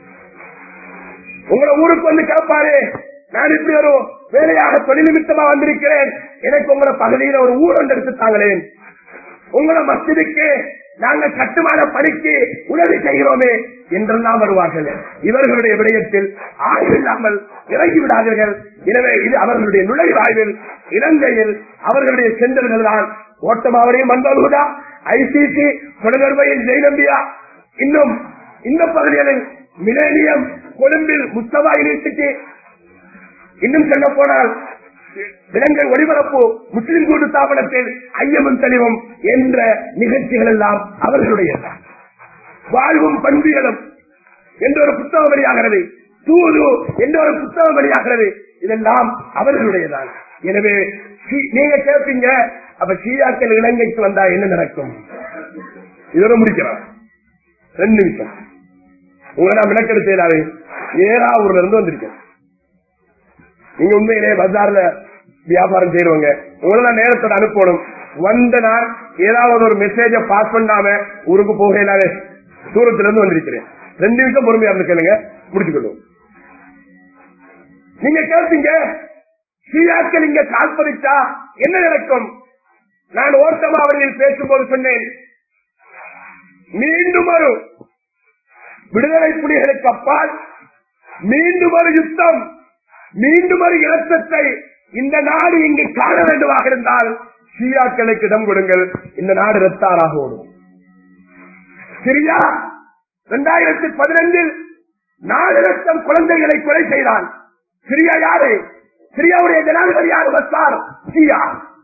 உங்களோட ஊருக்கு வந்து கேட்பாரு, நான் இப்படி ஒரு வேலையாக தொழில் நிமித்தமா வந்திருக்கிறேன், எனக்கு உங்களோட பகுதியில ஒரு ஊர் ஒன்று எடுத்துத்தாங்களேன், உங்களோட மஸ்ஜிதுக்கு நாங்கள் கட்டுமான பணிக்கு உதவி செய்கிறோமே என்றெல்லாம் வருவார்கள். இவர்களுடைய விடயத்தில் ஆய்வில்லாமல் இறங்கி விடாதீர்கள். எனவே இது அவர்களுடைய நுழைவாய்வில் இலங்கையில் அவர்களுடைய சென்றர்கள் தான். ஓட்டமாவரையும் மந்தோல்குடா, ஐசிசி, தொடர்பையில் ஜெயநம்பியா, இன்னும் இந்த பகுதிகளில் மிலேனியம், கொழும்பில் முஸ்தபா யூனிவர்சிட்டி, இன்னும் சொல்ல போனால் இலங்கை ஒளிபரப்பு முஸ்லிம் கூட்டு ஸ்தாபனத்தில் ஐயமும் தெளிவும் என்ற நிகழ்ச்சிகள் எல்லாம் அவர்களுடைய வாழ்வும் பண்பியலும் என்ற ஒரு புத்தகம் வெளியாகிறது, தூது என்ற ஒரு புத்தகம் வெளியாகிறது. இதெல்லாம் அவர்களுடையதான். எனவே நீங்க கேட்பீங்க, அப்ப ஷியாக்கள் இலங்கைக்கு வந்தா என்ன நடக்கும்? இதோட முடிக்கலாம். 2 நிமிஷம் உங்களை நான் விளக்கெடு செய்யலாது. ஏறாவூர்ல இருந்து வந்திருக்கேன். நீங்க உண்மையிலே பஜார்ல வியாபாரம் செய்யறவங்க, உங்களை நான் நேரத்தோட அனுப்பணும். வந்த நான் ஏதாவது ஒரு மெசேஜ பாஸ் பண்ணாம ஊருக்கு போக இல்லாத தூரத்துல இருந்து வந்திருக்கிறேன். 2 நிமிஷம் பொறுமையா இருந்து கேளுங்க, முடிச்சுக்கொள்ளும். நீங்க கேட்பீங்க, ஷியாக்கள் இங்க கால்பதிச்சா என்ன நடக்கும்? நான் ஓட்டமா அவர்கள் பேசும்போது சொன்னேன், மீண்டும் ஒரு விடுதலை புலிகளுக்கு அப்பால் மீண்டும் ஒரு யுத்தம், மீண்டும் ஒரு இலக்கத்தை இந்த நாடு இங்கு காண வேண்டுமாக இருந்தால் ஷியாக்களுக்கு இடம் கொடுங்கள். இந்த நாடு ரத்தாராக ஓடும். சிரியா 2015 4 லட்சம் குழந்தைகளை கொலை செய்தான். சிரியா யாரு? சிரியாவுடைய ஜனாதிபதி யாரு? பஷார். ஷியா.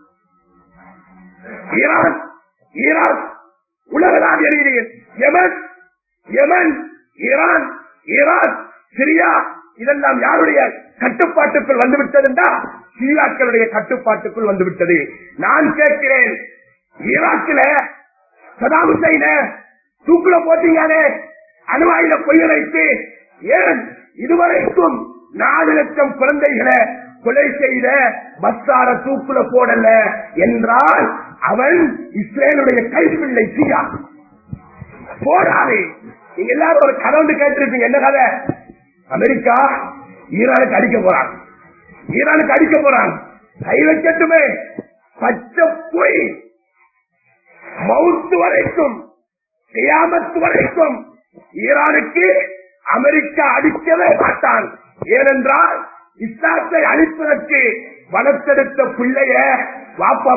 ஈரான் உலகளாவிய ரீதியில் யமன், ஈரான், ஈராக், சிரியா இதெல்லாம் யாருடைய கட்டுப்பாட்டுக்குள் வந்துவிட்டதுண்டா? ஷியாக்களுடைய கட்டுப்பாட்டுக்குள் வந்துவிட்டது. நான் கேட்கிறேன், ஈராக்கில சதாம் ஹுசைன தூக்குல போட்டீங்களே, அணுவாயில பொய்ய வைத்து, ஏன் இதுவரைக்கும் 4 லட்சம் குழந்தைகளை கொலை செய்த பஷார தூக்குல போடல என்றால் அவன் இஸ்ரேலுடைய கைப்பிள்ளை. ஷியா போடாதே. நீங்க எல்லாரும் ஒரு கதை வந்து கேட்டிருப்பீங்க. என்ன கதை? அமெரிக்கா ஈரானுக்கு அடிக்க போறான். கை வைக்கட்டுமே, பச்சை போய் மவுத்து வரைக்கும், கியாமத்து வரைக்கும் ஈரானுக்கு அமெரிக்கா அடிக்கவே மாட்டான். ஏனென்றால் இஸ்லாத்தை அழிப்பதற்கு வளர்த்தெடுத்த பிள்ளைய வாப்பா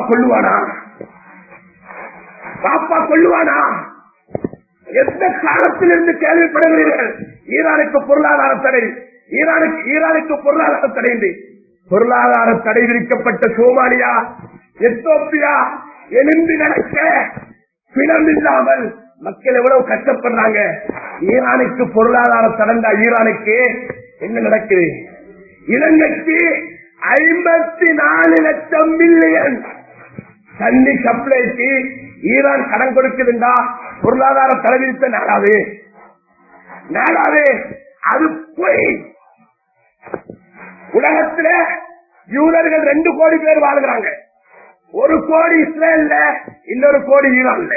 கொள்ளுவானா? எந்த காலத்திலிருந்து கேள்விப்படுகிறீர்கள் ஈரானுக்கு பொருளாதார தடை? ஈரானுக்கு பொருளாதார தடை, பொருளாதார தடை விதிக்கப்பட்ட சோமாலியா, எத்தோப்பியா எழுந்து நடக்க பிணம் இல்லாமல் மக்கள் எவ்வளவு கஷ்டப்படுறாங்க. ஈரானுக்கு பொருளாதார தடை, ஈரானுக்கு என்ன நடக்குது? இலங்கைக்கு 54 லட்சம் மில்லியன் தண்ணி சப்ளைக்கு ஈரான் கடன் கொடுக்குதுண்டா பொருளாதார தடை விதித்த நாடாவே அது போய் உலகத்துல யூதர்கள் 2 கோடி பேர் வாழ்கிறாங்க. 1 கோடி இஸ்ரேல்ல, இன்னொரு கோடி ஈரான்ல.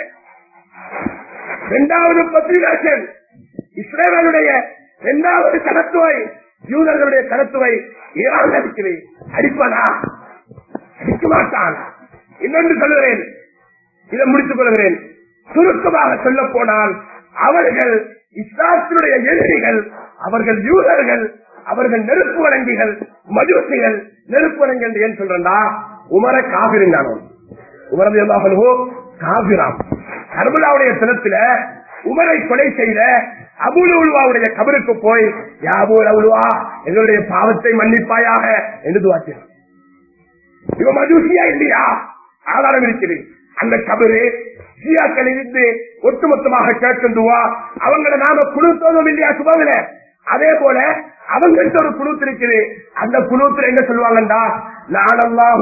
2வது பாப்புலேஷன் இஸ்ரேலுடைய 2வது கணத்துவை, யூதர்களுடைய கணத்துவை ஈரான் அடிக்கிறது. அடிப்பானா? அடிக்க மாட்டான். இன்னொன்று சொல்லுகிறேன், இதை முடித்துக் கொள்கிறேன். சுருக்கமாக சொல்ல போனால் அவர்கள் இஸ்லாத்தினுடைய எதிரிகள், அவர்கள் யூதர்கள், அவர்கள் நெருப்பு வழங்கிகள், மஜூசிகள். நெருப்பு வழங்கல் ஏன் சொல்றா? உமர காபிரின் உமரது காபிராம். கர்பலாவுடைய தினத்துல உமரை கொலை செய்த அபூலுவாவுடைய கபருக்கு போய், யாபூலுவா எங்களுடைய பாவத்தை மன்னிப்பாயாக என்று துவாக்கிறார். இவன் மஜூசியா இல்லையா? ஆதாரம் இருக்குது. அந்த கபரு ஷியாக்கள் இருந்து ஒட்டுமொத்தமாக கேட்கின்றவா அவங்களை நாம குழுத்தோதும் இல்லையா? சுபவில அதே போல அவங்கள்ட்ட ஒரு குனூத் இருக்குது. அந்த குனூத்துல என்ன சொல்லுவாங்கடா, அல்லாஹ்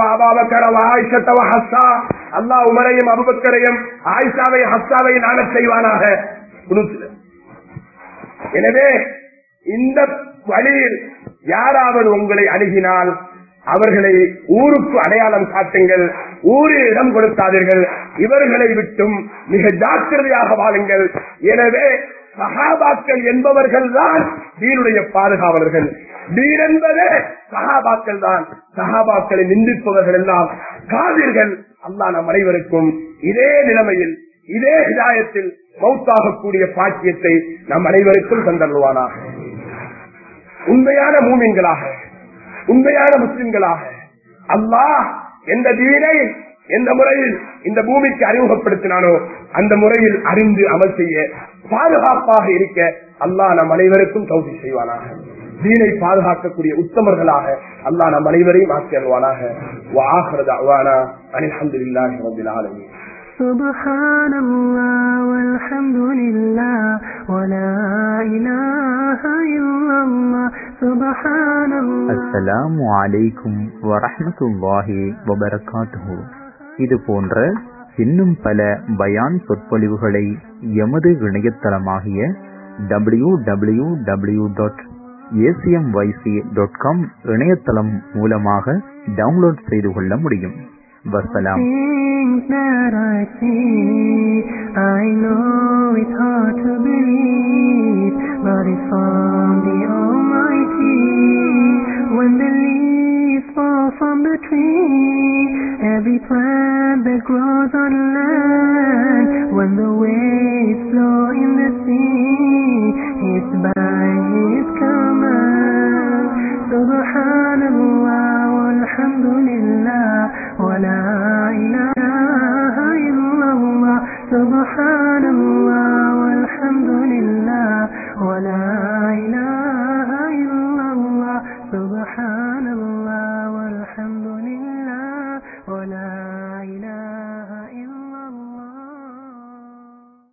உமரையும் அபூபக்கரையும் ஆயிஷாவை ஹப்சாவை நாணச் செய்வானாக குனூத்துல. எனவே இந்த வழியில் யாராவது உங்களை அணுகினால் அவர்களை ஊருக்கு அடையாளம் காட்டுங்கள், ஊரில் இடம் கொடுக்காதீர்கள், இவர்களை விட்டும் மிக ஜாக்கிரதையாக வாழுங்கள். எனவே சஹாபாக்கள் என்பவர்கள் தான் தீனுடைய பாதுகாவலர்கள். தீன் என்பதே சஹாபாக்கள் தான். சஹாபாக்களை நிந்திப்பவர்கள் எல்லாம் காவிர்கள். அல்லாஹ் நம் அனைவருக்கும் இதே நிலைமையில் இதே ஹிதாயத்தில் மௌத்தாகக்கூடிய பாக்கியத்தை நம் அனைவருக்கும் தந்தருவானாக. உண்மையான மூமின்களாக, உண்மையான முஸ்லிம்களாக அல்லாஹ் எந்த தீனை எந்த முறையில் இந்த பூமிக்கு அறிமுகப்படுத்தினானோ அந்த முறையில் அறிந்து அமல் செய்ய பாதுகாப்பாக இருக்க அல்லாஹ் நம் அனைவருக்கும் தௌஃபீக் செய்வானாக. தீனை பாதுகாக்கக்கூடிய உத்தமர்களாக அல்லாஹ் நம் அனைவரையும் ஆக்கி அருள்வானாக. வ ஆகிரு தஅவானா அனில் ஹம்துலில்லாஹி ரப்பில் ஆலமீன். سبحان الله والحمد لله ولا إله إلا الله سبحان الله. அஸ்ஸலாமு அலைக்கும் வரஹ்மத்துல்லாஹி வபரகாத்துஹு. இது போன்ற இன்னும் பல பயான் சொற்பொழிவுகளை எமது இணையதளமாகிய www.acmyc.com இணையதளம் மூலமாக டவுன்லோட் செய்து கொள்ள முடியும். வஸ்ஸலாம். Things that I see, I know it's hard to believe, but it's from the Almighty. When the leaves fall from the tree, every plant that grows on land, when the waves flow in the sea, it's by His command. Subhanallah walhamdulillah wa la ilaha illallah. Subhanallah walhamdulillah wa la ilaha